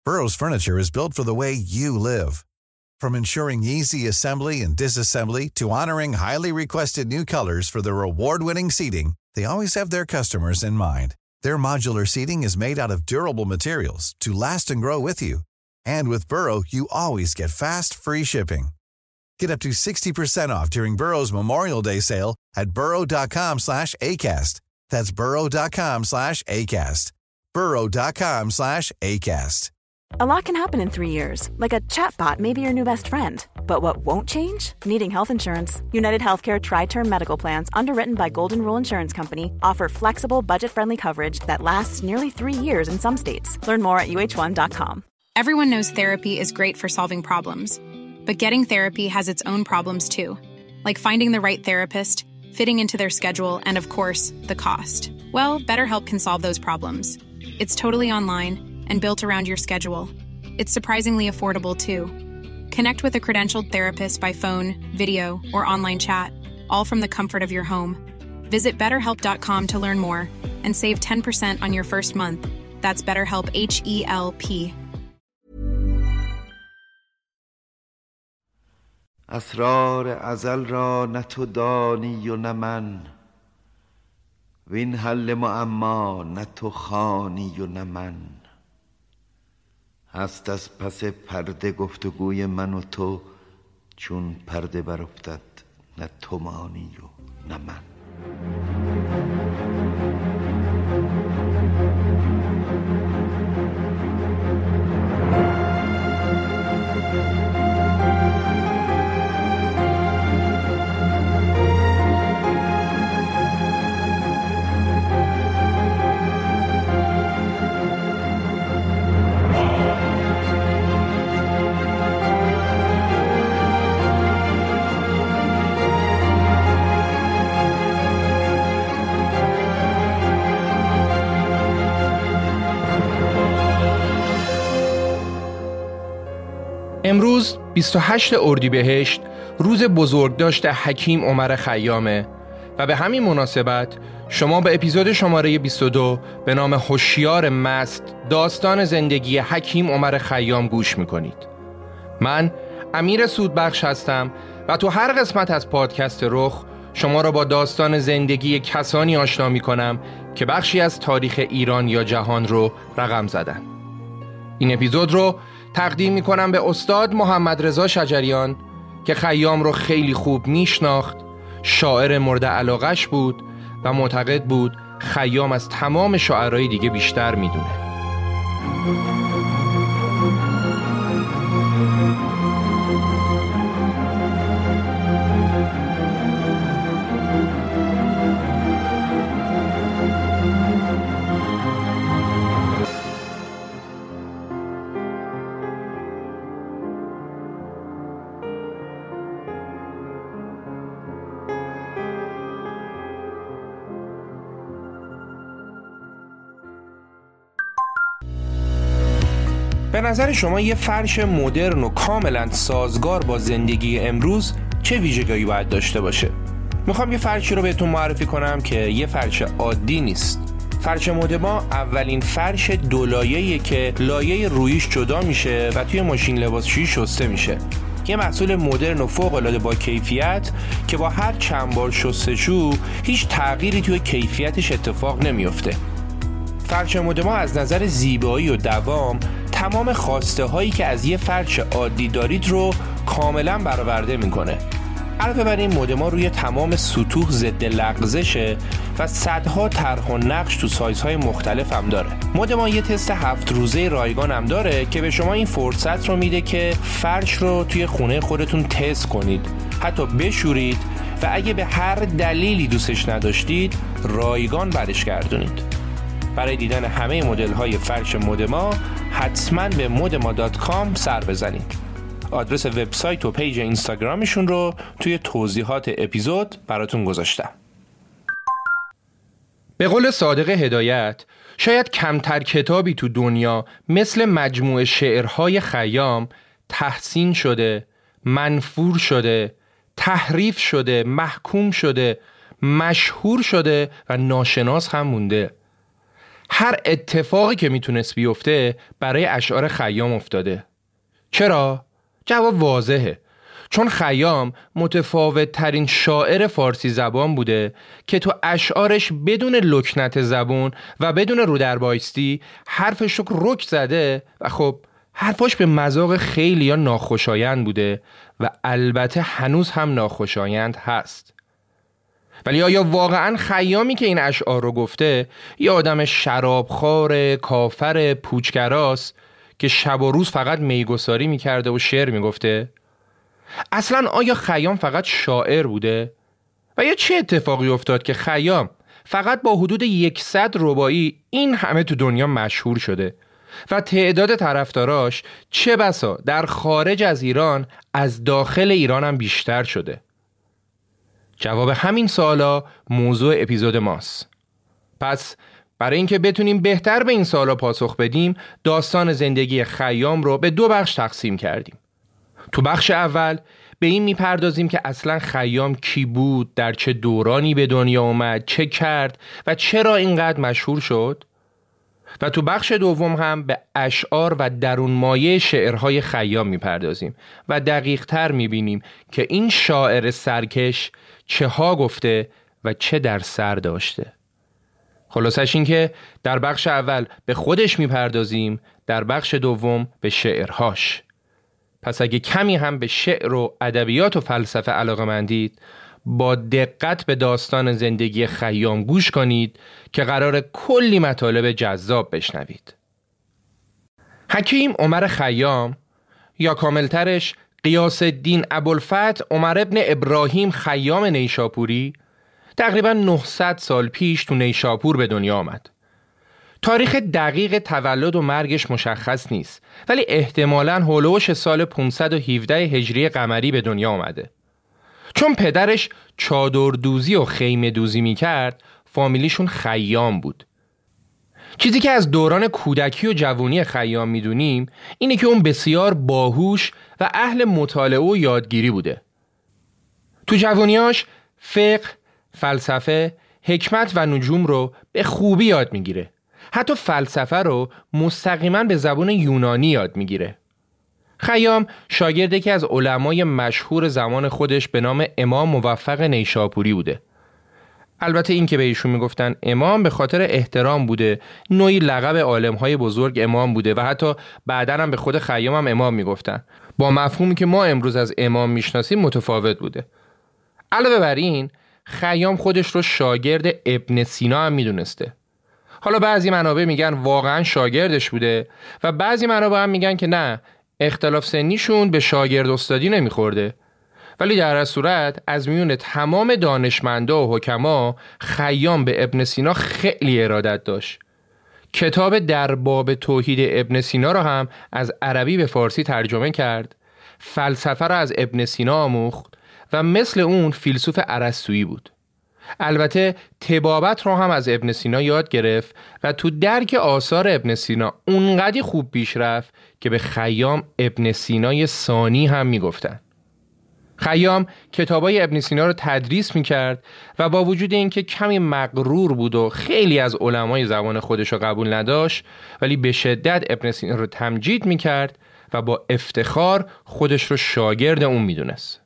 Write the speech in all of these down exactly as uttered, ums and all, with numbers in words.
Burrow's furniture is built for the way you live. From ensuring easy assembly and disassembly to honoring highly requested new colors for their award-winning seating, they always have their customers in mind. Their modular seating is made out of durable materials to last and grow with you. And with Burrow, you always get fast, free shipping. Get up to sixty percent off during Burrow's Memorial Day sale at burrow.com slash ACAST. That's burrow.com slash ACAST. burrow.com slash ACAST. A lot can happen in three years, like a chatbot may be your new best friend. But what won't change? Needing health insurance. United Healthcare Tri-Term Medical Plans, underwritten by Golden Rule Insurance Company, offer flexible, budget-friendly coverage that lasts nearly three years in some states. Learn more at U H one dot com. Everyone knows therapy is great for solving problems. But getting therapy has its own problems too, like finding the right therapist, fitting into their schedule, and of course, the cost. Well, BetterHelp can solve those problems. It's totally online and built around your schedule. It's surprisingly affordable too. Connect with a credentialed therapist by phone, video, or online chat, all from the comfort of your home. Visit better help dot com to learn more and save ten percent on your first month. That's BetterHelp, H E L P. اسرار ازل را نه تو دانی و نه من، وین حل معما نه تو خوانی و نه من. هست از پس پرده گفتگوی من و تو، چون پرده برافتد نه تو مانی و نه من. امروز بیست و هشتم اردیبهشت روز بزرگداشت حکیم عمر خیامه و به همین مناسبت شما به اپیزود شماره بیست و دو به نام هوشیار مست، داستان زندگی حکیم عمر خیام گوش میکنید. من امیر سودبخش هستم و تو هر قسمت از پادکست رخ شما را با داستان زندگی کسانی آشنا میکنم که بخشی از تاریخ ایران یا جهان رو رقم زدن. این اپیزود رو تقدیم میکنم به استاد محمد رضا شجریان که خیام رو خیلی خوب میشناخت، شاعر مورد علاقش بود و معتقد بود خیام از تمام شاعرای دیگه بیشتر میدونه. به نظر شما یه فرش مدرن و کاملا سازگار با زندگی امروز چه ویژگی‌هایی باید داشته باشه؟ میخوام یه فرشی رو بهتون معرفی کنم که یه فرش عادی نیست. فرش مدما اولین فرش دو لایه‌ایه که لایه رویش جدا میشه و توی ماشین لباسشویی شسته میشه. یه محصول مدرن و فوق‌العاده با کیفیت که با هر چند بار شستشو هیچ تغییری توی کیفیتش اتفاق نمیفته. فرش مدما از نظر زیبایی و دوام تمام خواسته هایی که از یه فرش عادی دارید رو کاملا برآورده میکنه. علاوه بر این مدما روی تمام سطوح ضد لغزشه و صدها طرح و نقش تو سایزهای مختلف هم داره. مدما یه تست هفت روزه رایگان هم داره که به شما این فرصت رو میده که فرش رو توی خونه خودتون تست کنید، حتی بشورید و اگه به هر دلیلی دوستش نداشتید رایگان برش گردونید. برای دیدن همه مدل‌های فرش مدما حتما به مدما دات کام سر بزنید. آدرس وبسایت و پیج اینستاگرامشون رو توی توضیحات اپیزود براتون گذاشتم. به قول صادق هدایت، شاید کمتر کتابی تو دنیا مثل مجموعه شعرهای خیام تحسین شده، منفور شده، تحریف شده، محکوم شده، مشهور شده و ناشناس هم مونده. هر اتفاقی که میتونست بیفته برای اشعار خیام افتاده. چرا؟ جواب واضحه. چون خیام متفاوت ترین شاعر فارسی زبان بوده که تو اشعارش بدون لکنت زبون و بدون رو در بایستی حرفش رو رک زده و خب حرفاش به مذاق خیلی یا ناخوشایند بوده و البته هنوز هم ناخوشایند هست. ولی آیا واقعا خیامی که این اشعار رو گفته یه آدم شرابخوار، کافر، پوچگراست که شب و روز فقط میگساری میکرده و شعر میگفته؟ اصلا آیا خیام فقط شاعر بوده؟ و یا چه اتفاقی افتاد که خیام فقط با حدود یکصد رباعی این همه تو دنیا مشهور شده و تعداد طرفداراش چه بسا در خارج از ایران از داخل ایران هم بیشتر شده؟ جواب همین سوالا موضوع اپیزود ماست. پس برای اینکه بتونیم بهتر به این سوالا پاسخ بدیم، داستان زندگی خیام رو به دو بخش تقسیم کردیم. تو بخش اول به این میپردازیم که اصلا خیام کی بود، در چه دورانی به دنیا اومد، چه کرد و چرا اینقدر مشهور شد. و تو بخش دوم هم به اشعار و درون مایه شعرهای خیام میپردازیم و دقیق تر میبینیم که این شاعر سرکش چه ها گفته و چه در سر داشته. خلاصش این که در بخش اول به خودش میپردازیم، در بخش دوم به شعرهاش. پس اگه کمی هم به شعر و ادبیات و فلسفه علاقه‌مندید، با دقت به داستان زندگی خیام گوش کنید که قرار کلی مطالب جذاب بشنوید. حکیم عمر خیام یا کاملترش غیاث الدین ابوالفتح عمر ابن ابراهیم خیام نیشاپوری تقریباً نهصد سال پیش تو نیشاپور به دنیا آمد. تاریخ دقیق تولد و مرگش مشخص نیست، ولی احتمالاً هولوش سال پانصد و هفده هجری قمری به دنیا آمده. چون پدرش چادر دوزی و خیمه دوزی می کرد، فامیلیشون خیام بود. چیزی که از دوران کودکی و جوانی خیام می دونیم اینه که اون بسیار باهوش و اهل مطالعه و یادگیری بوده. تو جوانیاش فقه، فلسفه، حکمت و نجوم رو به خوبی یاد می گیره. حتی فلسفه رو مستقیما به زبان یونانی یاد می گیره. خیام شاگرد یکی از علمای مشهور زمان خودش به نام امام موفق نیشاپوری بوده. البته این که به ایشون میگفتن امام به خاطر احترام بوده، نوعی لقب عالمهای بزرگ امام بوده و حتی بعداً هم به خود خیام هم امام میگفتن. با مفهومی که ما امروز از امام میشناسیم متفاوت بوده. علاوه بر این، خیام خودش رو شاگرد ابن سینا هم میدونسته. حالا بعضی منابع میگن واقعاً شاگردش بوده و بعضی منابع هم میگن که نه، اختلاف سنیشون به شاگرد استادی نمیخورده. ولی در هر صورت از میون تمام دانشمندا و حکما خیام به ابن سینا خیلی ارادت داشت. کتاب در باب توحید ابن سینا رو هم از عربی به فارسی ترجمه کرد. فلسفه رو از ابن سینا آموخت و مثل اون فیلسوف ارسطویی بود. البته طبابت رو هم از ابن سینا یاد گرفت و تو درک آثار ابن سینا اونقدی خوب پیش رفت که به خیام ابن سینای ثانی هم میگفتن. خیام کتابای ابن سینا رو تدریس میکرد و با وجود اینکه کمی مغرور بود و خیلی از علمای زمان خودش رو قبول نداشت، ولی به شدت ابن سینا رو تمجید میکرد و با افتخار خودش رو شاگرد اون میدونست.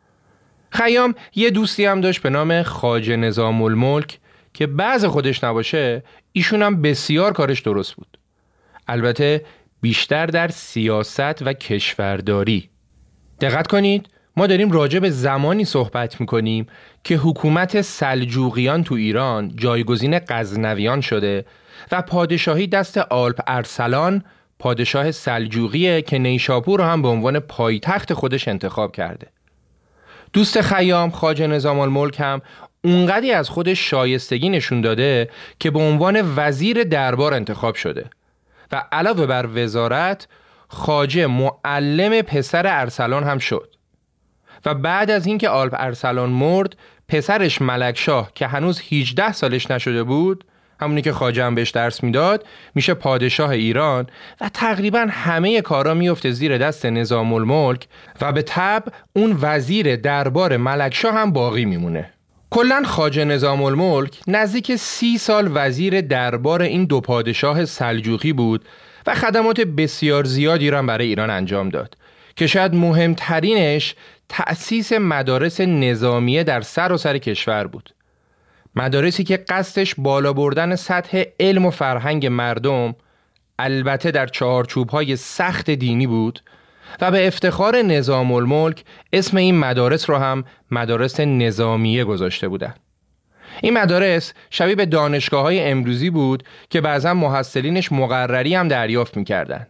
خیام یه دوستی هم داشت به نام خواجه نظام الملک که بعض خودش نباشه ایشون هم بسیار کارش درست بود. البته بیشتر در سیاست و کشورداری. دقت کنید، ما داریم راجع به زمانی صحبت میکنیم که حکومت سلجوقیان تو ایران جایگزین غزنویان شده و پادشاهی دست آلپ ارسلان پادشاه سلجوقیه که نیشاپور رو هم به عنوان پایتخت خودش انتخاب کرده. دوست خیام خواجه نظام الملک هم اونقدی از خودش شایستگی نشون داده که به عنوان وزیر دربار انتخاب شده و علاوه بر وزارت خواجه معلم پسر ارسلان هم شد. و بعد از اینکه آلپ ارسلان مرد، پسرش ملکشاه که هنوز هجده سالش نشده بود، همونی که خواجه هم بهش درس میداد، میشه پادشاه ایران و تقریبا همه کارا میفته زیر دست نظام الملک و به طبع اون وزیر دربار ملکشاه هم باقی میمونه. کلاً خواجه نظام الملک نزدیک سی سال وزیر دربار این دو پادشاه سلجوقی بود و خدمات بسیار زیادی را برای ایران انجام داد که شاید مهمترینش تأسیس مدارس نظامیه در سراسر کشور بود. مدارسی که قصدش بالا بردن سطح علم و فرهنگ مردم، البته در چهارچوب‌های سخت دینی بود و به افتخار نظام الملک اسم این مدارس رو هم مدارس نظامیه گذاشته بودن. این مدارس شبیه به دانشگاه‌های امروزی بود که بعضا محصلینش مقرری هم دریافت می‌کردن.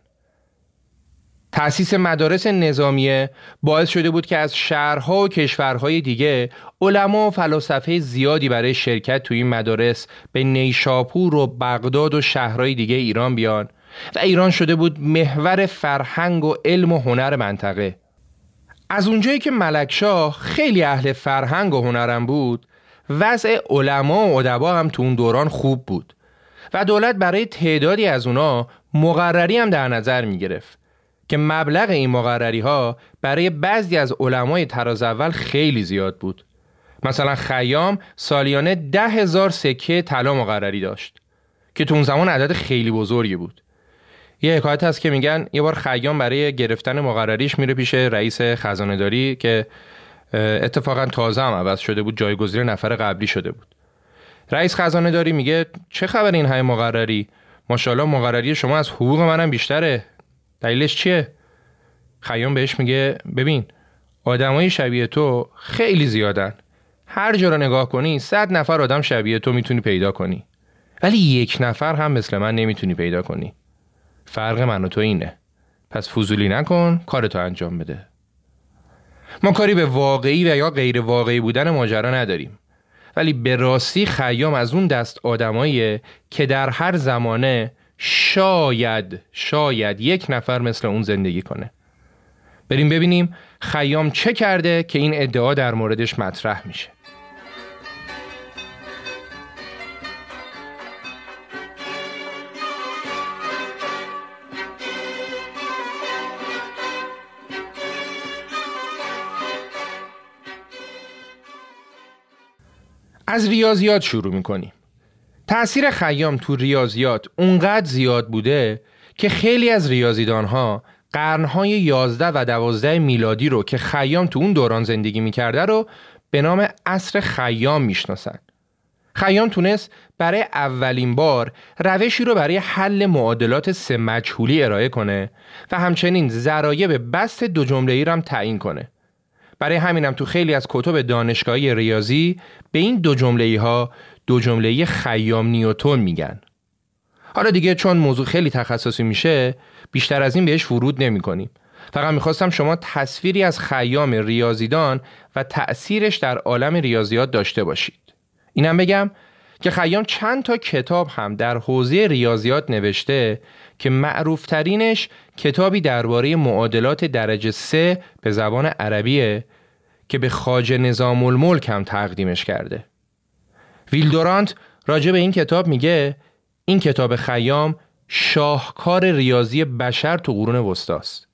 تأسیس مدارس نظامیه باعث شده بود که از شهرها و کشورهای دیگه علما و فلاسفه زیادی برای شرکت توی این مدارس به نیشاپور و بغداد و شهرهای دیگه ایران بیان و ایران شده بود محور فرهنگ و علم و هنر منطقه. از اونجایی که ملکشاه خیلی اهل فرهنگ و هنرم بود، وضع علما و ادبا هم تو اون دوران خوب بود و دولت برای تعدادی از اونا مقرری هم در نظر می گرفت که مبلغ این مقرری ها برای بعضی از علمای طراز اول خیلی زیاد بود. مثلا خیام سالیانه ده هزار سکه طلا مقرری داشت که تو اون زمان عدد خیلی بزرگی بود. یه حکایت هست که میگن یه بار خیام برای گرفتن مقرریش میره پیش رئیس خزانه‌داری که اتفاقا تازه هم عوض شده بود، جایگزین نفر قبلی شده بود. رئیس خزانه‌داری میگه چه خبر این های مقرری؟ ماشاءالله مقرری شما از حقوق منم بیشتره. دلیلش چیه؟ خیام بهش میگه ببین آدمای شبیه تو خیلی زیادن، هر جا رو نگاه کنی صد نفر آدم شبیه تو میتونی پیدا کنی، ولی یک نفر هم مثل من نمیتونی پیدا کنی. فرق من و تو اینه، پس فضولی نکن، کارتو انجام بده. ما کاری به واقعی و یا غیر واقعی بودن ماجرا نداریم، ولی به راستی خیام از اون دست آدماییه که در هر زمانه شاید شاید یک نفر مثل اون زندگی کنه. بریم ببینیم خیام چه کرده که این ادعا در موردش مطرح میشه. از ریاضیات شروع میکنیم. تأثیر خیام تو ریاضیات اونقدر زیاد بوده که خیلی از ریاضیدانها قرنهای یازده و دوازده میلادی رو که خیام تو اون دوران زندگی میکرده رو به نام عصر خیام میشناسن. خیام تونست برای اولین بار روشی رو برای حل معادلات سه مجهولی ارائه کنه و همچنین ضرایب بسط دو جمله‌ای رو هم تعیین کنه. برای همینم تو خیلی از کتب دانشگاهی ریاضی به این دو جمله‌ای ها دو جمله‌ای خیام نیوتن میگن. حالا دیگه چون موضوع خیلی تخصصی میشه بیشتر از این بهش ورود نمی‌کنیم. فقط میخواستم شما تصویری از خیام ریاضیدان و تأثیرش در عالم ریاضیات داشته باشید. اینم بگم که خیام چند تا کتاب هم در حوزه ریاضیات نوشته که معروفترینش کتابی درباره معادلات درجه سه به زبان عربیه که به خواجه نظام الملک هم تقدیمش کرده. ویلدورانت راجع به این کتاب میگه این کتاب خیام شاهکار ریاضی بشر تو قرون وسطاست.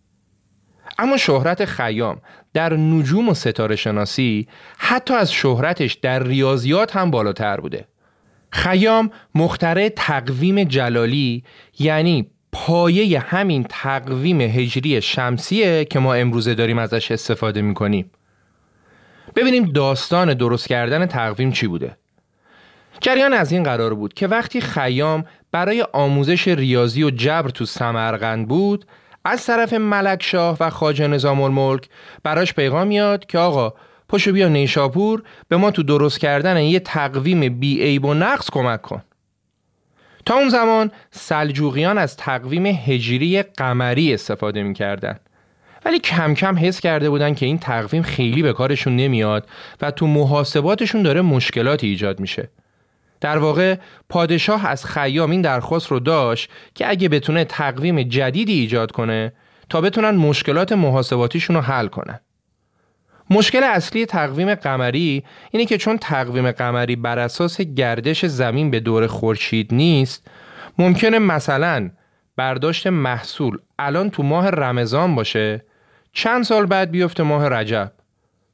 اما شهرت خیام در نجوم و ستاره شناسی حتی از شهرتش در ریاضیات هم بالاتر بوده. خیام مخترع تقویم جلالی، یعنی پایه همین تقویم هجری شمسیه که ما امروزه داریم ازش استفاده میکنیم. ببینیم داستان درست کردن تقویم چی بوده. جریان از این قرار بود که وقتی خیام برای آموزش ریاضی و جبر تو سمرقند بود، از طرف ملکشاه و خواجه نظام الملک براش پیغام میاد که آقا پاشو بیا نیشاپور به ما تو درست کردن یه تقویم بی عیب و نقص کمک کن. تا اون زمان سلجوقیان از تقویم هجری قمری استفاده میکردن، ولی کم کم حس کرده بودن که این تقویم خیلی به کارشون نمیاد و تو محاسباتشون داره مشکلاتی ایجاد میشه. در واقع پادشاه از خیام این درخواست رو داشت که اگه بتونه تقویم جدیدی ایجاد کنه تا بتونن مشکلات محاسباتیشون رو حل کنن. مشکل اصلی تقویم قمری اینه که چون تقویم قمری بر اساس گردش زمین به دور خورشید نیست، ممکنه مثلا برداشت محصول الان تو ماه رمضان باشه، چند سال بعد بیفته ماه رجب،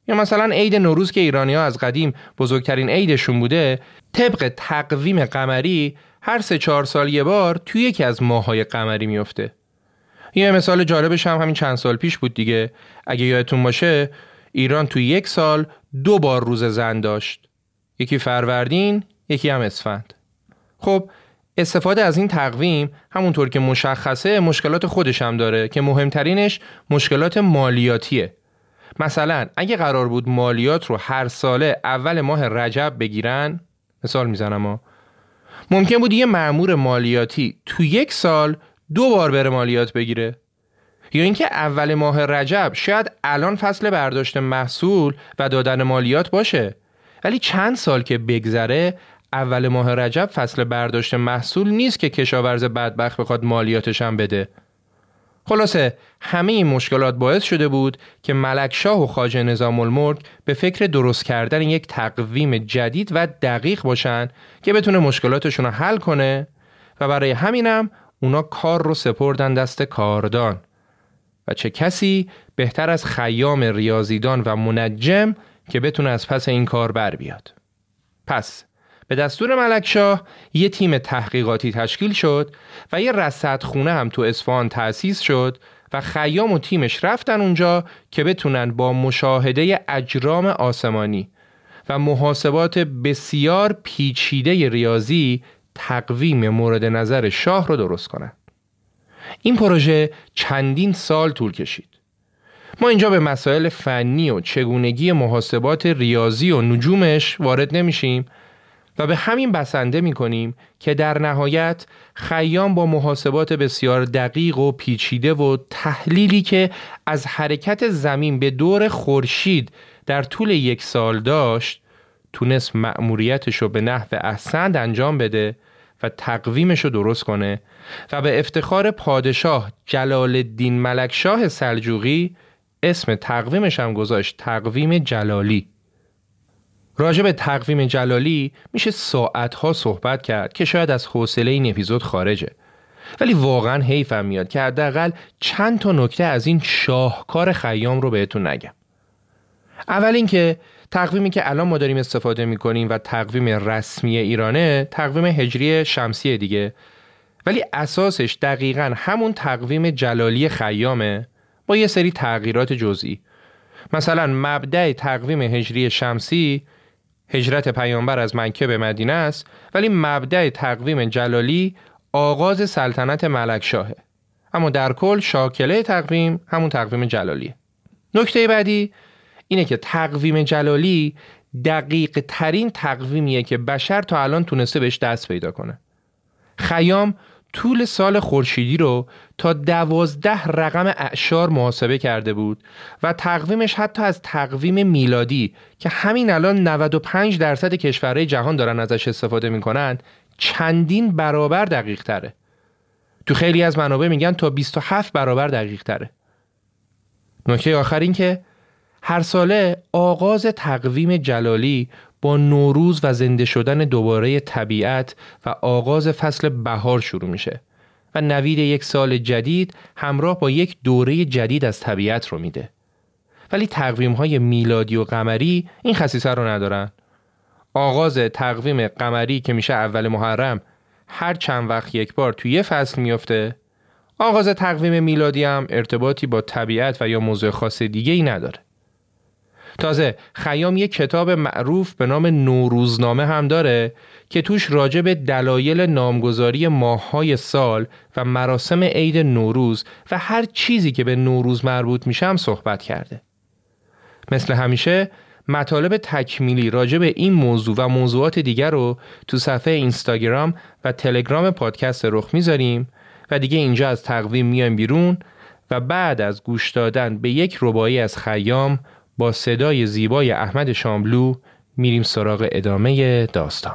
یا مثلا عید نوروز که ایرانی‌ها از قدیم بزرگترین عیدشون بوده، طبق تقویم قمری هر سه چهار سال یه بار توی یکی از ماه‌های قمری میفته. یه مثال جالبش هم همین چند سال پیش بود دیگه. اگه یادتون باشه ایران توی یک سال دو بار روز زن داشت، یکی فروردین، یکی هم اسفند. خب استفاده از این تقویم همونطور که مشخصه مشکلات خودش هم داره که مهمترینش مشکلات مالیاتیه. مثلا اگه قرار بود مالیات رو هر ساله اول ماه رجب بگیرن، مثال میزنم ها، ممکن بود یه مأمور مالیاتی تو یک سال دو بار بره مالیات بگیره. یا اینکه اول ماه رجب شاید الان فصل برداشت محصول و دادن مالیات باشه، ولی چند سال که بگذره اول ماه رجب فصل برداشت محصول نیست که کشاورز بدبخت بخواد مالیاتش هم بده. خلاصه همه این مشکلات باعث شده بود که ملکشاه و خواجه نظام الملک به فکر درست کردن یک تقویم جدید و دقیق باشن که بتونه مشکلاتشون رو حل کنه و برای همینم اونا کار رو سپردن دست کاردان. و چه کسی بهتر از خیام ریاضیدان و منجم که بتونه از پس این کار بر بیاد. پس به دستور ملکشاه یه تیم تحقیقاتی تشکیل شد و یه رصدخونه هم تو اصفهان تأسیس شد و خیام و تیمش رفتن اونجا که بتونن با مشاهده اجرام آسمانی و محاسبات بسیار پیچیده ریاضی تقویم مورد نظر شاه رو درست کنن. این پروژه چندین سال طول کشید. ما اینجا به مسائل فنی و چگونگی محاسبات ریاضی و نجومش وارد نمیشیم و به همین بسنده میکنیم که در نهایت خیام با محاسبات بسیار دقیق و پیچیده و تحلیلی که از حرکت زمین به دور خورشید در طول یک سال داشت، تونست مأموریتش رو به نحو احسن انجام بده و تقویمش رو درست کنه و به افتخار پادشاه جلال الدین ملکشاه سلجوقی اسم تقویمش هم گذاشت تقویم جلالی. راجع به تقویم جلالی میشه ساعتها صحبت کرد که شاید از حوصله این اپیزود خارجه، ولی واقعا حیفم میاد که حداقل چند تا نکته از این شاهکار خیام رو بهتون نگم. اول اینکه تقویمی که الان ما داریم استفاده میکنیم و تقویم رسمی ایرانه تقویم هجری شمسی دیگه، ولی اساسش دقیقاً همون تقویم جلالی خیامه با یه سری تغییرات جزئی. مثلا مبدأ تقویم هجری شمسی هجرت پیامبر از مکه به مدینه است، ولی مبدأ تقویم جلالی آغاز سلطنت ملکشاهه، اما در کل شاکله تقویم همون تقویم جلالیه. نکته بعدی اینه که تقویم جلالی دقیق ترین تقویمیه که بشر تا الان تونسته بهش دست پیدا کنه. خیام طول سال خورشیدی رو تا دوازده رقم اعشار محاسبه کرده بود و تقویمش حتی از تقویم میلادی که همین الان نود و پنج درصد کشورهای جهان دارن ازش استفاده میکنن چندین برابر دقیق تره. تو خیلی از منابع میگن تا بیست و هفت برابر دقیق تره. نکته آخر این که هر ساله آغاز تقویم جلالی با نوروز و زنده شدن دوباره طبیعت و آغاز فصل بهار شروع میشه و نوید یک سال جدید همراه با یک دوره جدید از طبیعت رو میده. ولی تقویم‌های میلادی و قمری این خصیصه رو ندارن. آغاز تقویم قمری که میشه اول محرم هر چند وقت یک بار توی یه فصل میفته. آغاز تقویم میلادی هم ارتباطی با طبیعت و یا موضوع خاص دیگه ای نداره. تازه خیام یک کتاب معروف به نام نوروزنامه هم داره که توش راجع به دلایل نامگذاری ماه‌های سال و مراسم عید نوروز و هر چیزی که به نوروز مربوط میشه هم صحبت کرده. مثل همیشه مطالب تکمیلی راجع به این موضوع و موضوعات دیگر رو تو صفحه اینستاگرام و تلگرام پادکست رخ میذاریم و دیگه اینجا از تقویم میایم بیرون و بعد از گوش دادن به یک رباعی از خیام با صدای زیبای احمد شاملو میریم سراغ ادامه داستان.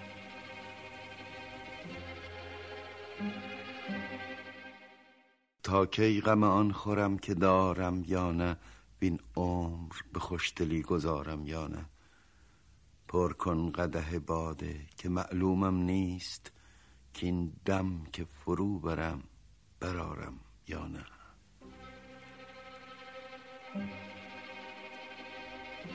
تا کی غم آن خورم که دارم یا نه، بین عمر به خوشدلی گذارم یا نه. پر کن قدح باده که معلومم نیست، که این دم که فرو برم برارم یا نه.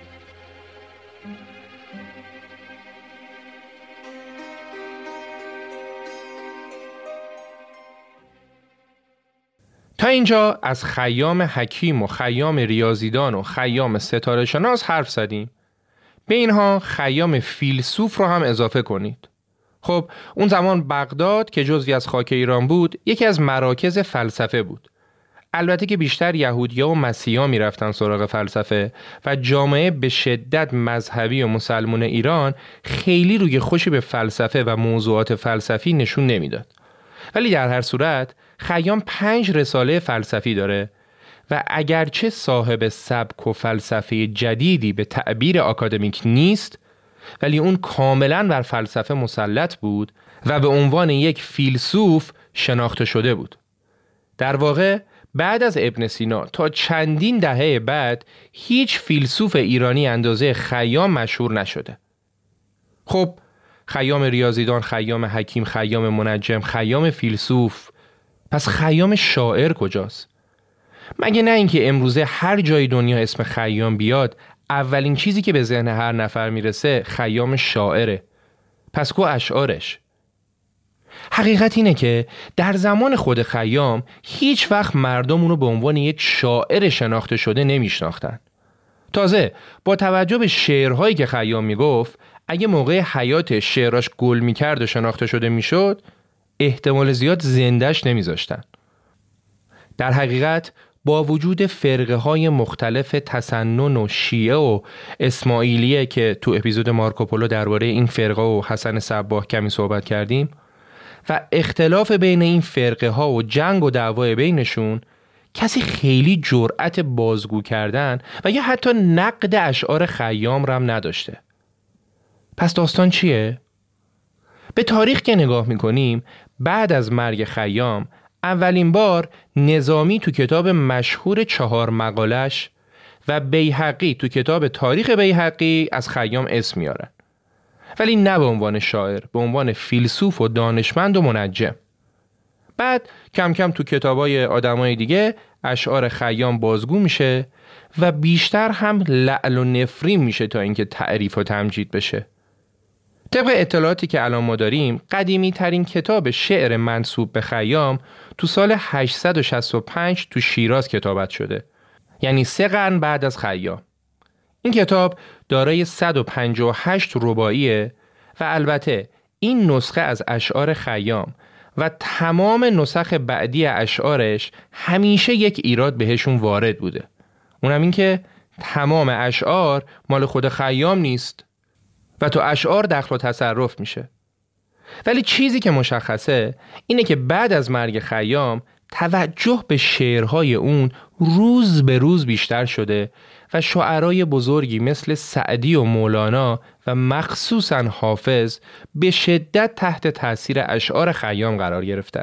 اینجا از خیام حکیم و خیام ریاضیدان و خیام ستاره شناس حرف زدیم. به اینها خیام فیلسوف رو هم اضافه کنید. خب اون زمان بغداد که جزوی از خاک ایران بود یکی از مراکز فلسفه بود. البته که بیشتر یهودیا و مسیحا میرفتن سراغ فلسفه و جامعه به شدت مذهبی و مسلمان ایران خیلی روی خوشی به فلسفه و موضوعات فلسفی نشون نمیداد. ولی در هر صورت خیام پنج رساله فلسفی داره و اگرچه صاحب سبک و فلسفه جدیدی به تعبیر آکادمیک نیست، ولی اون کاملاً بر فلسفه مسلط بود و به عنوان یک فیلسوف شناخته شده بود. در واقع بعد از ابن سینا تا چندین دهه بعد هیچ فیلسوف ایرانی اندازه خیام مشهور نشده. خب خیام ریاضیدان، خیام حکیم، خیام منجم، خیام فیلسوف، پس خیام شاعر کجاست؟ مگه نه اینکه امروزه هر جای دنیا اسم خیام بیاد اولین چیزی که به ذهن هر نفر میرسه خیام شاعره. پس کو اشعارش؟ حقیقت اینه که در زمان خود خیام هیچ وقت مردم اونو به عنوان یک شاعر شناخته شده نمیشناختن. تازه با توجه به شعرهایی که خیام میگفت، اگه موقع حیات شعراش گل میکرد و شناخته شده میشد، احتمال زیاد زندش نمیذاشتن. در حقیقت با وجود فرقه های مختلف تسنن و شیعه و اسماعیلیه که تو اپیزود مارکوپولو درباره این فرقه و حسن صباح کمی صحبت کردیم و اختلاف بین این فرقه ها و جنگ و دعوای بینشون، کسی خیلی جرأت بازگو کردن و یا حتی نقد اشعار خیام رم نداشته. پس داستان چیه؟ به تاریخ که نگاه میکنیم، بعد از مرگ خیام اولین بار نظامی تو کتاب مشهور چهار مقالش و بیهقی تو کتاب تاریخ بیهقی از خیام اسم میارن، ولی نه به عنوان شاعر، به عنوان فیلسوف و دانشمند و منجم. بعد کم کم تو کتابای آدمای دیگه اشعار خیام بازگو میشه و بیشتر هم لعل و نفرین میشه تا اینکه تعریف و تمجید بشه. طبق اطلاعاتی که الان ما داریم، قدیمی ترین کتاب شعر منسوب به خیام تو سال هشتصد و شصت و پنج تو شیراز کتابت شده، یعنی سه قرن بعد از خیام. این کتاب دارای صد و پنجاه و هشت رباعیه و البته این نسخه از اشعار خیام و تمام نسخ بعدی اشعارش همیشه یک ایراد بهشون وارد بوده. اونم این که تمام اشعار مال خود خیام نیست و تو اشعار دخل و تصرف میشه. ولی چیزی که مشخصه اینه که بعد از مرگ خیام توجه به شعرهای اون روز به روز بیشتر شده و شاعرای بزرگی مثل سعدی و مولانا و مخصوصاً حافظ به شدت تحت تأثیر اشعار خیام قرار گرفتن.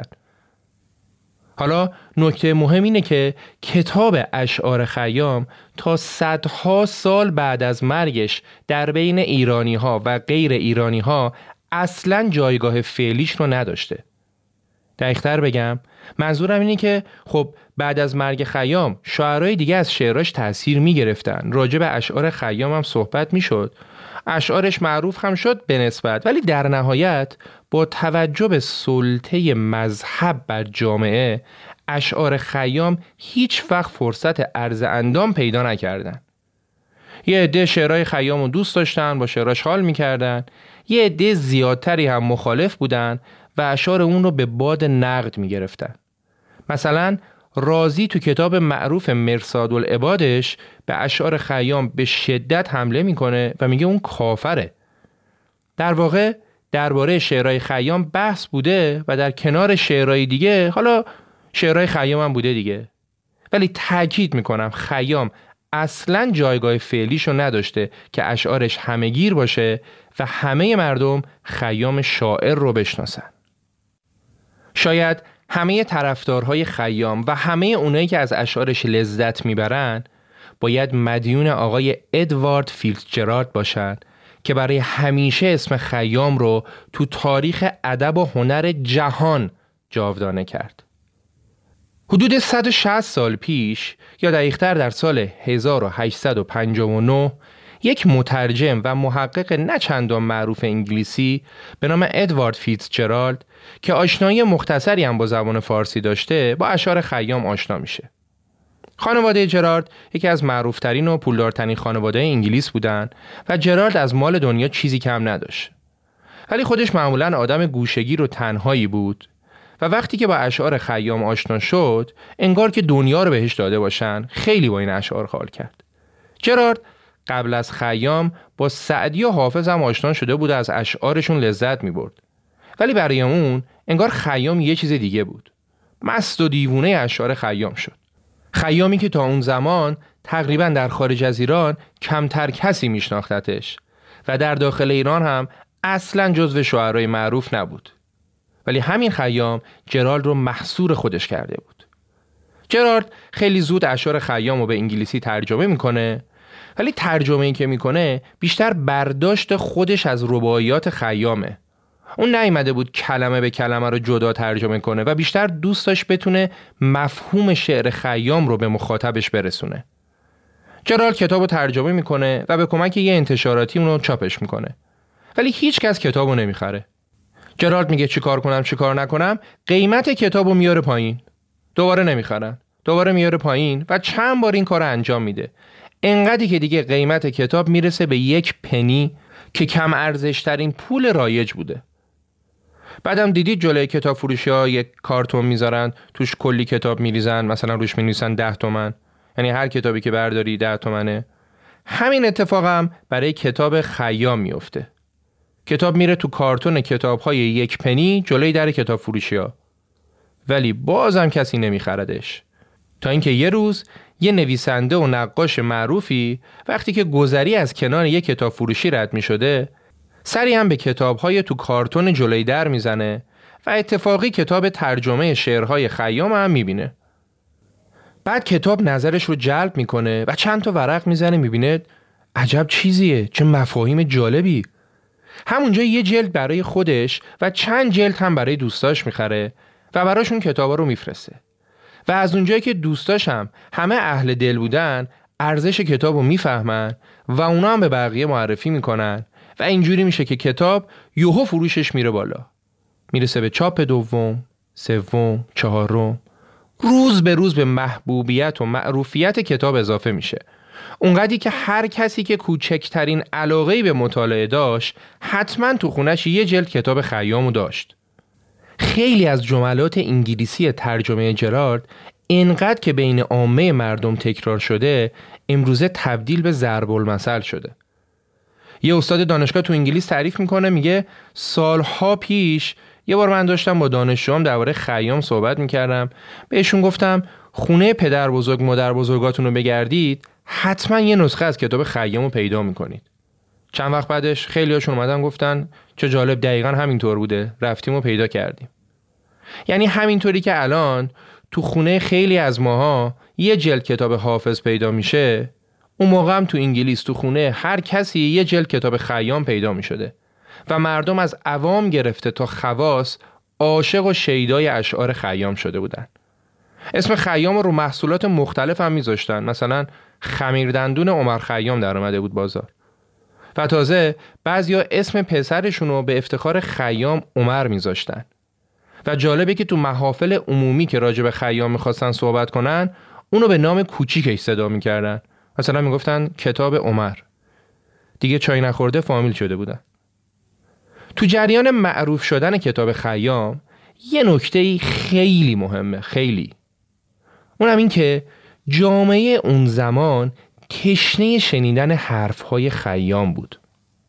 حالا نکته مهم اینه که کتاب اشعار خیام تا صدها سال بعد از مرگش در بین ایرانی ها و غیر ایرانی ها اصلاً جایگاه فعلیش رو نداشته. دقیق‌تر بگم، منظورم اینه که خب بعد از مرگ خیام شاعرای دیگه از شعراش تأثیر می گرفتن، راجع به اشعار خیام هم صحبت می شد، اشعارش معروف هم شد به نسبت، ولی در نهایت با توجه به سلطه مذهب بر جامعه اشعار خیام هیچ وقت فرصت عرض اندام پیدا نکردن. یه عده شعرهای خیام رو دوست داشتن، با شعراش حال میکردن، یه عده زیادتری هم مخالف بودن و اشعار اون رو به باد نقد میگرفتن. مثلا رازی تو کتاب معروف مرصاد العبادش به اشعار خیام به شدت حمله میکنه و میگه اون کافره. در واقع درباره شعرهای خیام بحث بوده و در کنار شعرهای دیگه حالا شعرهای خیام هم بوده دیگه، ولی تاکید میکنم خیام اصلاً جایگاه فعلیشو نداشته که اشعارش همه‌گیر باشه و همه مردم خیام شاعر رو بشناسن. شاید همه طرفدارهای خیام و همه اونایی که از اشعارش لذت میبرن باید مدیون آقای ادوارد فیتزجرالد باشن که برای همیشه اسم خیام رو تو تاریخ ادب و هنر جهان جاودانه کرد. حدود صد و شصت سال پیش یا دقیق‌تر در سال هزار و هشتصد و پنجاه و نه یک مترجم و محقق نه چندان معروف انگلیسی به نام ادوارد فیتزجرالد که آشنایی مختصری هم با زبان فارسی داشته با اشعار خیام آشنا میشه. خانواده جرارد یکی از معروفترین و پولدارترین خانواده انگلیس بودن و جرارد از مال دنیا چیزی کم نداشت. ولی خودش معمولاً آدم گوشه‌گیر و تنهایی بود و وقتی که با اشعار خیام آشنا شد انگار که دنیا رو بهش داده باشن خیلی با این اشعار حال کرد. جرارد قبل از خیام با سعدی و حافظ هم آشنا شده بود و از اشعارشون لذت می برد. ولی برای اون انگار خیام یه چیز دیگه بود. مست و دیوونه اشعار خیام شد. خیامی که تا اون زمان تقریبا در خارج از ایران کمتر کسی میشناختتش و در داخل ایران هم اصلاً جزو شاعرای معروف نبود. ولی همین خیام جرالد رو محصور خودش کرده بود. جرالد خیلی زود اشعار خیام رو به انگلیسی ترجمه میکنه، ولی ترجمه این که میکنه بیشتر برداشت خودش از رباعیات خیامه. اون نیامده بود کلمه به کلمه رو جدا ترجمه کنه و بیشتر دوست داشت بتونه مفهوم شعر خیام رو به مخاطبش برسونه. جرالد کتاب رو ترجمه میکنه و به کمک یه انتشاراتی اون رو چاپش میکنه، ولی هیچ کس کتاب رو نمیخره. جرالد میگه چی کار کنم چی کار نکنم، قیمت کتاب رو میاره پایین. دوباره نمیخرن، دوباره میاره پایین و چند بار این کار رو انجام میده. انقدری که دیگه قیمت کتاب میرسه به یک پنی که کم ارزش ترین پول رایج بوده. بعدم دیدید جلوی کتاب فروشی ها یک کارتون میذارن توش کلی کتاب میریزن، مثلا روش مینویسن ده تومن، یعنی هر کتابی که برداری ده تومنه. همین اتفاق هم برای کتاب خیام میفته. کتاب میره تو کارتون کتاب های یک پنی جلوی در کتاب فروشی ها، ولی بازم کسی نمیخردش. تا اینکه یه روز یه نویسنده و نقاش معروفی وقتی که گذری از کنار یه کتاب فروشی رد می شده سری هم به کتاب‌های تو کارتون جلوی در میزنه و اتفاقی کتاب ترجمه شعرهای خیام هم میبینه. بعد کتاب نظرش رو جلب میکنه و چند تا ورق میزنه، میبینه عجب چیزیه، چه مفاهیم جالبی. همونجا یه جلد برای خودش و چند جلد هم برای دوستاش میخره و براشون کتابا رو میفرسته. و از اونجایی که دوستاش هم همه اهل دل بودن ارزش کتاب رو میفهمن و اونا هم به بقیه معرفی میکنن و اینجوری میشه که کتاب یوهو فروشش میره بالا، میرسه به چاپ دوم، سوم، چهارم. روز به روز به محبوبیت و معروفیت کتاب اضافه میشه، اونقدری که هر کسی که کوچکترین علاقه‌ای به مطالعه داشت حتما تو خونش یه جلد کتاب خیامو داشت. خیلی از جملات انگلیسی ترجمه جرالد اینقدر که بین عامه مردم تکرار شده امروزه تبدیل به ضرب المثل شده. یه استاد دانشگاه تو انگلیس تعریف میکنه، میگه سالها پیش یه بار من داشتم با دانشجوام درباره خیام صحبت میکردم، بهشون گفتم خونه پدر بزرگ مادر بزرگاتون رو بگردید حتما یه نسخه از کتاب خیام رو پیدا میکنید. چند وقت بعدش خیلی هاشون اومدن گفتن چه جالب، دقیقا همینطور بوده، رفتیم و پیدا کردیم. یعنی همینطوری که الان تو خونه خیلی از ماها یه جلد کتاب حافظ پیدا میشه، اون موقع هم تو انگلیس تو خونه هر کسی یه جلد کتاب خیام پیدا میشده و مردم از عوام گرفته تا خواص عاشق و شیدای اشعار خیام شده بودن. اسم خیام رو محصولات مختلف هم میذاشتن، مثلا خمیردندون عمر خیام در اومده بود بازار و تازه بعضیا اسم پسرشون رو به افتخار خیام عمر میذاشتن. و جالبه که تو محافل عمومی که راجع به خیام میخواستن صحبت کنن اونو به نام کوچیکش صدا میکردن، مثلا میگفتن کتاب عمر. دیگه چای نخورده فامیل شده بودن. تو جریان معروف شدن کتاب خیام یه نکته خیلی مهمه، خیلی. اونم این که جامعه اون زمان تشنه شنیدن حرفهای خیام بود.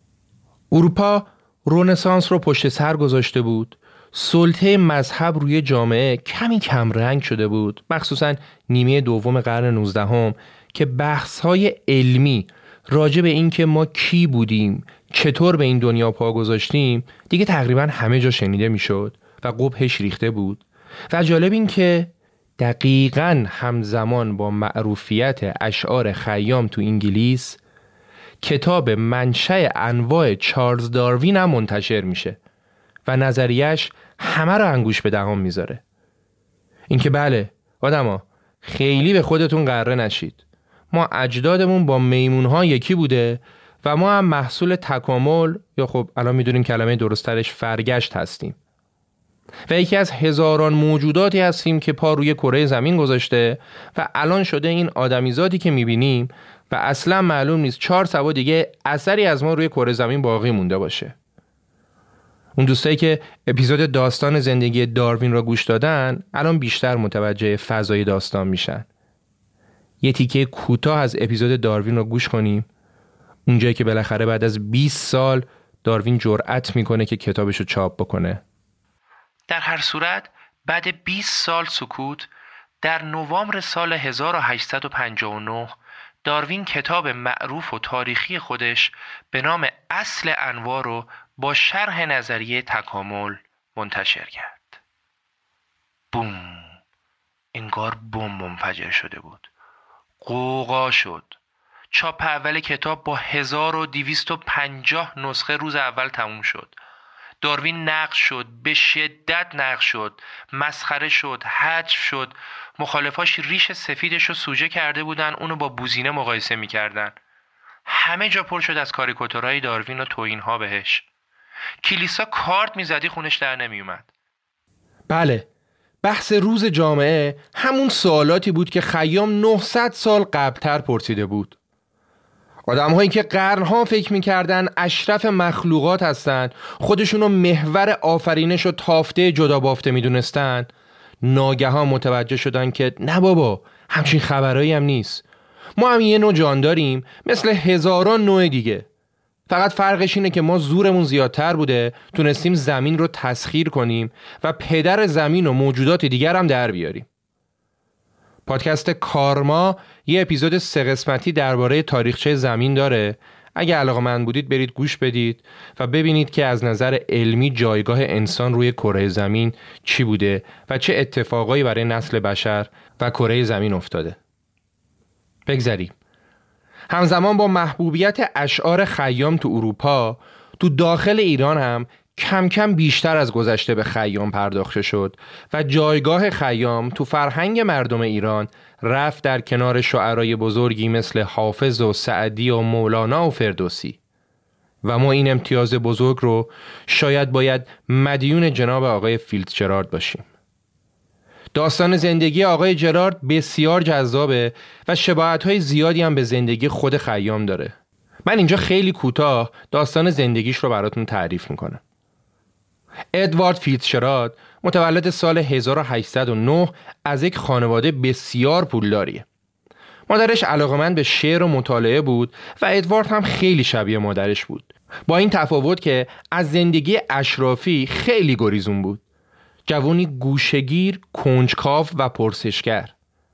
اروپا رنسانس رو پشت سر گذاشته بود، سلطه مذهب روی جامعه کمی کم رنگ شده بود، مخصوصا نیمه دوم قرن نوزدهم که بحث‌های علمی راجع به این که ما کی بودیم، چطور به این دنیا پا گذاشتیم دیگه تقریبا همه جا شنیده میشد و قبحش ریخته بود. و جالب این که دقیقاً همزمان با معروفیت اشعار خیام تو انگلیس کتاب منشأ انواع چارلز داروین هم منتشر میشه و نظریش همه رو انگوش به دهان میذاره. این که بله آدما خیلی به خودتون قره نشید، ما اجدادمون با میمونها یکی بوده و ما هم محصول تکامل یا خب الان میدونیم کلمه درست‌ترش فرگشت هستیم و یکی از هزاران موجوداتی هستیم که پا روی کره زمین گذاشته و الان شده این آدمیزادی که میبینیم و اصلا معلوم نیست چهار سبا دیگه اثری از ما روی کره زمین باقی مونده باشه. اون دوستایی که اپیزود داستان زندگی داروین را گوش دادن الان بیشتر متوجه فضای داستان میشن. یه تیکه کوتاه از اپیزود داروین را گوش کنیم، اونجایی که بالاخره بعد از بیست سال داروین جرأت میکنه که کتابشو چاپ بکنه. در هر صورت بعد بیست سال سکوت در نوامبر سال هزار و هشتصد و پنجاه و نه داروین کتاب معروف و تاریخی خودش به نام اصل انواع رو با شرح نظریه تکامل منتشر کرد. بوم! انگار بمب منفجر شده بود. قوقا شد. چاپ اول کتاب با هزار و دویست و پنجاه نسخه روز اول تموم شد. داروین نقد شد، به شدت نقد شد، مسخره شد، حذف شد. مخالفاش ریش سفیدش رو سوژه کرده بودن، اونو با بوزینه مقایسه میکردن. همه جا پر شد از کاریکاتورهای داروین و توهین‌ها بهش. کلیسا کارت میزدی خونش در نمیومد. بله، بحث روز جامعه همون سوالاتی بود که خیام نهصد سال قبلتر پرسیده بود. آدم‌هایی که قرن‌ها فکر می‌کردن اشرف مخلوقات هستن، خودشونو محور آفرینش و تافته جدا بافته می‌دونستن، ناگهان متوجه شدن که نه بابا، همچین خبرایی هم نیست. ما هم یه نوع جان داریم مثل هزاران نوع دیگه. فقط فرقش اینه که ما زورمون زیادتر بوده، تونستیم زمین رو تسخیر کنیم و پدر زمین و موجودات دیگر هم در بیاریم. پادکست کارما یه اپیزود سه قسمتی درباره تاریخچه زمین داره. اگه علاقه‌مند بودید برید گوش بدید و ببینید که از نظر علمی جایگاه انسان روی کره زمین چی بوده و چه اتفاقایی برای نسل بشر و کره زمین افتاده. بگذریم. همزمان با محبوبیت اشعار خیام تو اروپا، تو داخل ایران هم کم کم بیشتر از گذشته به خیام پرداخته شد و جایگاه خیام تو فرهنگ مردم ایران رفت در کنار شاعرای بزرگی مثل حافظ و سعدی و مولانا و فردوسی. و ما این امتیاز بزرگ رو شاید باید مدیون جناب آقای فیلدجرالد باشیم. داستان زندگی آقای جرارد بسیار جذابه و شباهت‌های زیادی هم به زندگی خود خیام داره. من اینجا خیلی کوتاه داستان زندگیش رو براتون تعریف میکنم. ادوارد فیلدجرالد متولد سال هزار و هشتصد و نه از یک خانواده بسیار پولداریه. مادرش علاقه‌مند به شعر و مطالعه بود و ادوارد هم خیلی شبیه مادرش بود. با این تفاوت که از زندگی اشرافی خیلی گریزون بود. جوانی گوشه‌گیر، کنجکاو و پرسشگر.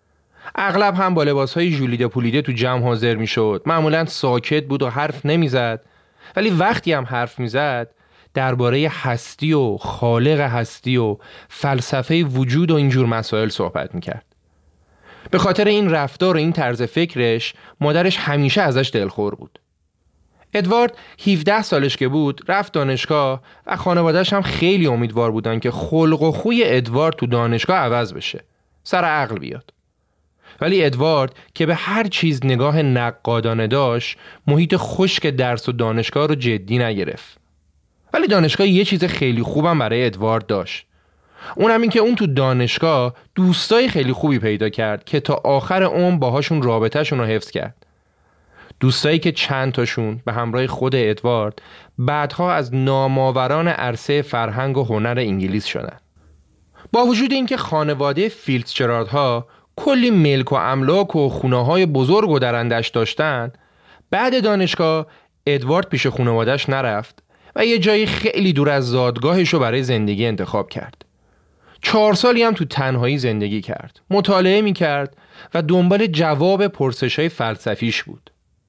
اغلب هم با لباس‌های ژولیده پولیده تو جمع حاضر می‌شد. معمولاً ساکت بود و حرف نمی‌زد. ولی وقتی هم حرف می‌زد درباره هستی و خالق هستی و فلسفه وجود و اینجور مسائل صحبت می‌کرد. به خاطر این رفتار و این طرز فکرش مادرش همیشه ازش دلخور بود. ادوارد هفده سالش که بود رفت دانشگاه و خانواده‌اش هم خیلی امیدوار بودن که خلق و خوی ادوارد تو دانشگاه عوض بشه، سر عقل بیاد. ولی ادوارد که به هر چیز نگاه نقادانه داشت، محیط خشک درس و دانشگاه رو جدی نگرفت. ولی دانشگاه یه چیز خیلی خوبم برای ادوارد داشت. اونم این که اون تو دانشگاه دوستای خیلی خوبی پیدا کرد که تا آخر عمر باهاشون رابطه‌شون رو حفظ کرد. دوستایی که چند تاشون به همراه خود ادوارد بعدها از نامآوران عرصه فرهنگ و هنر انگلیس شدن. با وجود اینکه خانواده فیلدجرالدها کلی ملک و املاک و خونه‌های بزرگ و درندش داشتن، بعد دانشگاه ادوارد پیش خانواده‌اش نرفت و یه جایی خیلی دور از زادگاهش رو برای زندگی انتخاب کرد. چهار سالی هم تو تنهایی زندگی کرد، مطالعه می‌کرد و دنبال جواب پرسش‌های فلسفیش بود.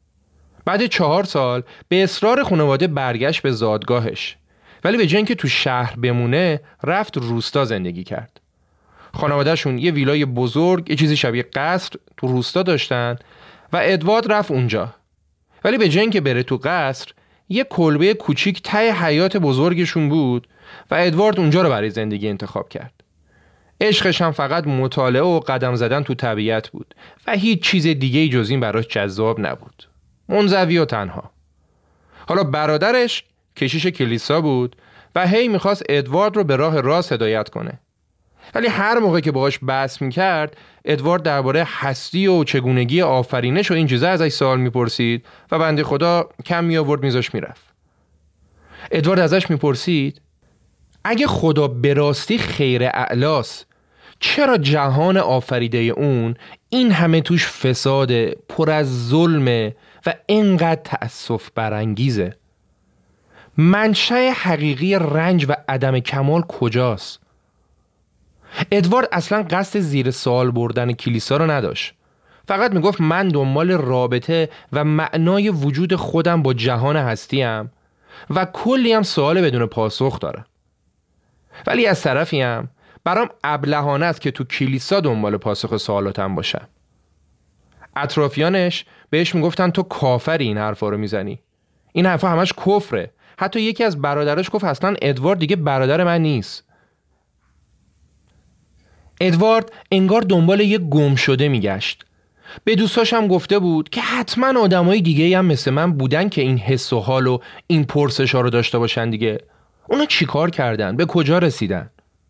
بعد چهار سال به اصرار خانواده برگشت به زادگاهش، ولی به جای اینکه تو شهر بمونه رفت روستا زندگی کرد. خانوادهشون یه ویلای بزرگ، یه چیزی شبیه قصر تو روستا داشتن و ادوارد رفت اونجا. ولی به جای اینکه بره تو قصر، یه کلبه کوچیک ته حیاط بزرگشون بود و ادوارد اونجا رو برای زندگی انتخاب کرد. عشقش هم فقط مطالعه و قدم زدن تو طبیعت بود و هیچ چیز دیگه‌ای جز این براش جذاب نبود. منزوی و تنها. حالا برادرش کشیش کلیسا بود و هی میخواست ادوارد رو به راه راست هدایت کنه. ولی هر موقع که باهاش بحث میکرد، ادوارد درباره هستی و چگونگی آفرینش و این چیزا ازش سوال میپرسید و بنده خدا کم میآورد میذاش میرفت. ادوارد ازش میپرسید اگه خدا به راستی خیر اعلاست، چرا جهان آفریده اون این همه توش فساد، پر از ظلم و اینقدر تأسف برانگیزه؟ منشأ حقیقی رنج و عدم کمال کجاست؟ ادوارد اصلا قصد زیر سوال بردن کلیسا رو نداشت. فقط میگفت من دنبال رابطه و معنای وجود خودم با جهان هستیم و کلی هم سوال بدون پاسخ دارم. ولی از طرفی هم برام ابلهانه است که تو کلیسا دنبال پاسخ سوالاتم باشم. اطرافیانش بهش میگفتن تو کافری این حرفا رو میزنی. این حرفا همش کفره. حتی یکی از برادراش گفت اصلا ادوارد دیگه برادر من نیست. ادوارد انگار دنبال یه گم شده میگشت. به دوستاش هم گفته بود که حتما آدمای دیگه هم مثل من بودن که این حس و حال و این پرسشا رو داشته باشن دیگه. اونا چی کار کردن؟ به کجا رسیدن؟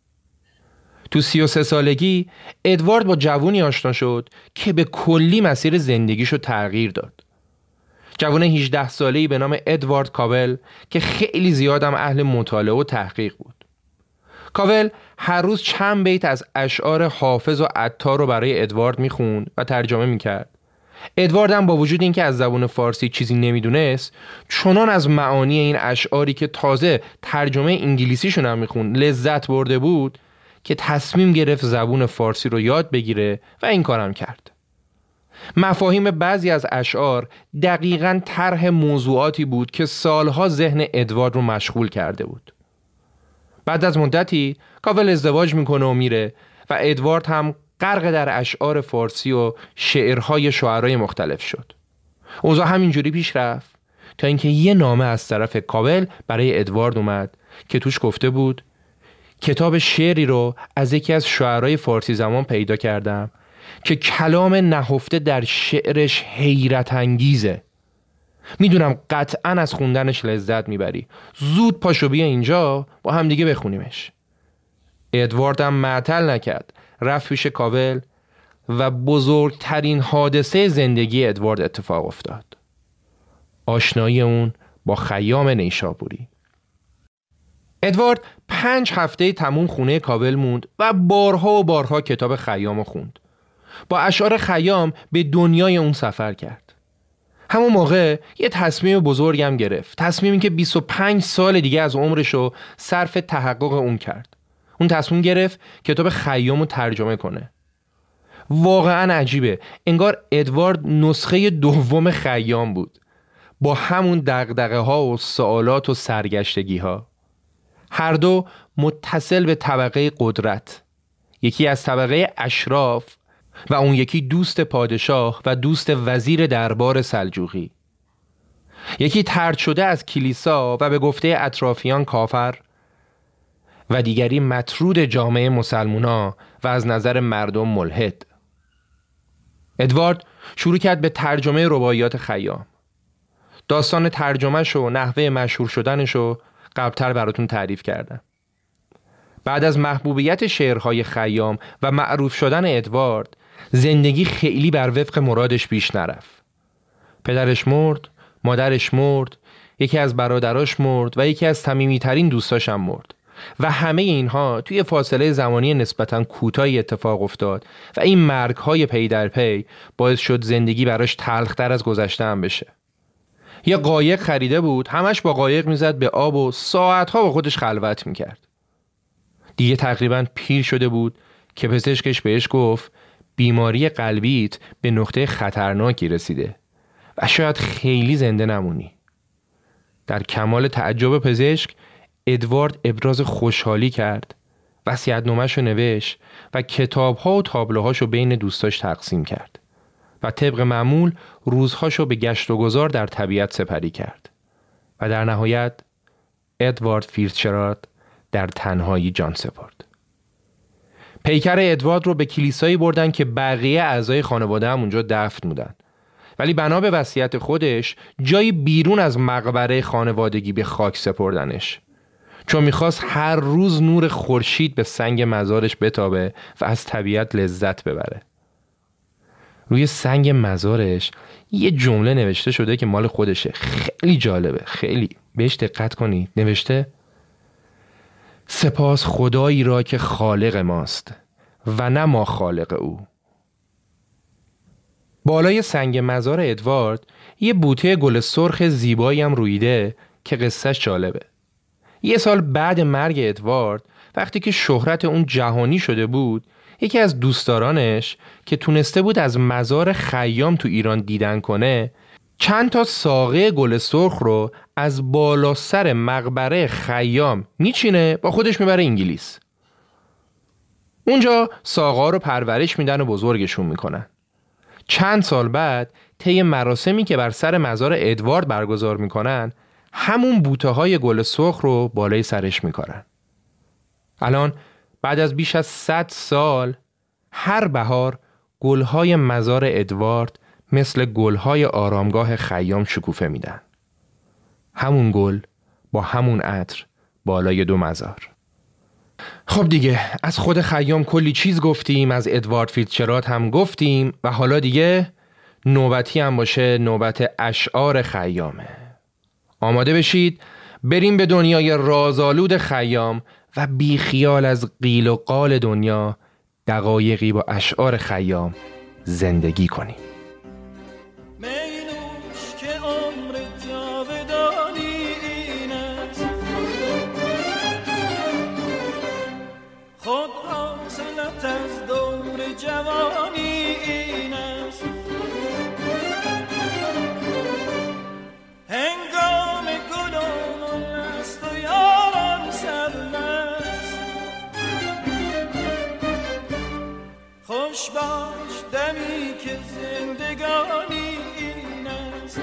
تو سی و سه سالگی ادوارد با جوونی آشنا شد که به کلی مسیر زندگیشو تغییر داد. جوون هجده ساله‌ای به نام ادوارد کاول که خیلی زیادم اهل مطالعه و تحقیق بود. کاول هر روز چند بیت از اشعار حافظ و عطار رو برای ادوارد میخوند و ترجمه میکرد. ادوارد هم با وجود اینکه از زبان فارسی چیزی نمیدونست، چنان از معانی این اشعاری که تازه ترجمه انگلیسیشون هم میخوند لذت برده بود که تصمیم گرفت زبان فارسی رو یاد بگیره و این کارم کرد. مفاهیم بعضی از اشعار دقیقاً طرح موضوعاتی بود که سالها ذهن ادوارد رو مشغول کرده بود. بعد از مدتی کاول ازدواج میکنه و میره و ادوارد هم غرق در اشعار فارسی و شعرهای شاعرای مختلف شد. اوضاع همینجوری پیش رفت تا اینکه یه نامه از طرف کاول برای ادوارد اومد که توش گفته بود کتاب شعری رو از یکی از شاعرای فارسی زمان پیدا کردم که کلام نهفته در شعرش حیرت انگیزه. میدونم قطعاً از خوندنش لذت میبری. زود پاشو بیا اینجا با هم دیگه بخونیمش. ادوارد هم معطل نکرد، رفت پیش کاول و بزرگترین حادثه زندگی ادوارد اتفاق افتاد. آشنایی اون با خیام نیشابوری. ادوارد پنج هفته تموم خونه کاول موند و بارها و بارها کتاب خیام خوند. با اشعار خیام به دنیای اون سفر کرد. همون موقع یه تصمیم بزرگم گرفت. تصمیمی که بیست و پنج سال دیگه از عمرشو صرف تحقق اون کرد. اون تصمیم گرفت کتاب خیامو ترجمه کنه. واقعا عجیبه. انگار ادوارد نسخه دوم خیام بود. با همون دغدغه ها و سوالات و سرگشتگی ها. هر دو متصل به طبقه قدرت. یکی از طبقه اشراف و اون یکی دوست پادشاه و دوست وزیر دربار سلجوقی. یکی طرد شده از کلیسا و به گفته اطرافیان کافر و دیگری مطرود جامعه مسلمونا و از نظر مردم ملحد. ادوارد شروع کرد به ترجمه رباعیات خیام. داستان ترجمه‌ش و نحوه مشهور شدنش رو قبلتر براتون تعریف کردم. بعد از محبوبیت شعرهای خیام و معروف شدن ادوارد، زندگی خیلی بر وفق مرادش پیش نرفت. پدرش مرد، مادرش مرد، یکی از برادراش مرد و یکی از صمیمی‌ترین دوستاش هم مرد. و همه اینها توی فاصله زمانی نسبتاً کوتاهی اتفاق افتاد و این مرگ‌های پی در پی باعث شد زندگی براش تلخ‌تر از گذشته هم بشه. یه قایق خریده بود، همش با قایق میزد به آب و ساعتها با خودش خلوت میکرد. دیگه تقریباً پیر شده بود که پزشکش بهش گفت بیماری قلبیت به نقطه خطرناکی رسیده و شاید خیلی زنده نمونی. در کمال تعجب پزشک، ادوارد ابراز خوشحالی کرد، وصیت‌نامه‌شو نوشت و کتاب‌ها و تابلوهاشو بین دوستاش تقسیم کرد و طبق معمول روزهاشو به گشت و گذار در طبیعت سپری کرد و در نهایت ادوارد فیتزجرالد در تنهایی جان سپرد. پیکر ادوارد رو به کلیسایی بردن که بقیه اعضای خانواده هم اونجا دفن بودن ولی بنا به وصیت خودش جایی بیرون از مقبره خانوادگی به خاک سپردنش، چون میخواست هر روز نور خورشید به سنگ مزارش بتابه و از طبیعت لذت ببره. روی سنگ مزارش یه جمله نوشته شده که مال خودشه. خیلی جالبه، خیلی بهش دقت کنید. نوشته: سپاس خدایی را که خالق ماست و نه ما خالق او. بالای سنگ مزار ادوارد یه بوته گل سرخ زیبایی هم رویده که قصهش جالبه. یه سال بعد مرگ ادوارد، وقتی که شهرت اون جهانی شده بود، یکی از دوستدارانش که تونسته بود از مزار خیام تو ایران دیدن کنه، چند تا ساقه گل سرخ رو از بالا سر مقبره خیام میچینه با خودش میبره انگلیس. اونجا ساقه رو پرورش میدن و بزرگشون میکنن. چند سال بعد طی مراسمی که بر سر مزار ادوارد برگزار میکنن، همون بوته های گل سرخ رو بالای سرش میکارن. الان بعد از بیش از صد سال هر بهار گلهای مزار ادوارد مثل گلهای آرامگاه خیام شکوفه میدن. همون گل با همون عطر بالای دو مزار. خب دیگه از خود خیام کلی چیز گفتیم، از ادوارد فیتزجرالد هم گفتیم و حالا دیگه نوبتی هم باشه نوبت اشعار خیامه. آماده بشید بریم به دنیای رازآلود خیام و بی خیال از قیل و قال دنیا دقایقی با اشعار خیام زندگی کنیم. خوش باش دمی که زندگانی این است.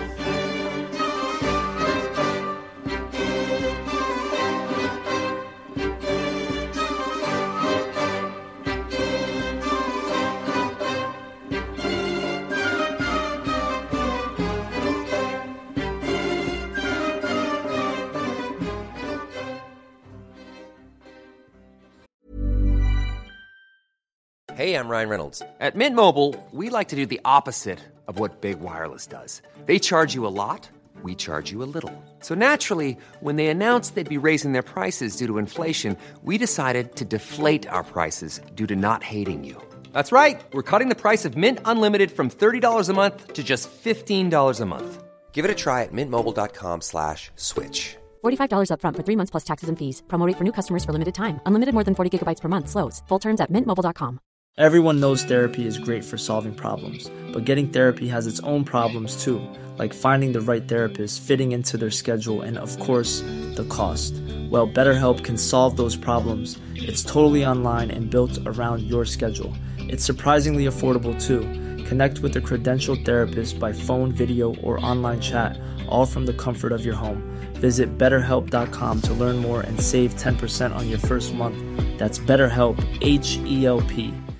Hey, I'm Ryan Reynolds. At Mint Mobile, we like to do the opposite of what Big Wireless does. They charge you a lot, we charge you a little. So naturally, when they announced they'd be raising their prices due to inflation, we decided to deflate our prices due to not hating you. That's right. We're cutting the price of Mint Unlimited from thirty dollars a month to just fifteen dollars a month. Give it a try at mintmobile.com slash switch. forty-five dollars up front for three months plus taxes and fees. Promo rate for new customers for limited time. Unlimited more than forty gigabytes per month. Slows full terms at mint mobile dot com. Everyone knows therapy is great for solving problems, but getting therapy has its own problems too, like finding the right therapist, fitting into their schedule, and of course, the cost. Well, BetterHelp can solve those problems. It's totally online and built around your schedule. It's surprisingly affordable too. Connect with a credentialed therapist by phone, video, or online chat, all from the comfort of your home. Visit better help dot com to learn more and save ten percent on your first month. That's BetterHelp, H E L P.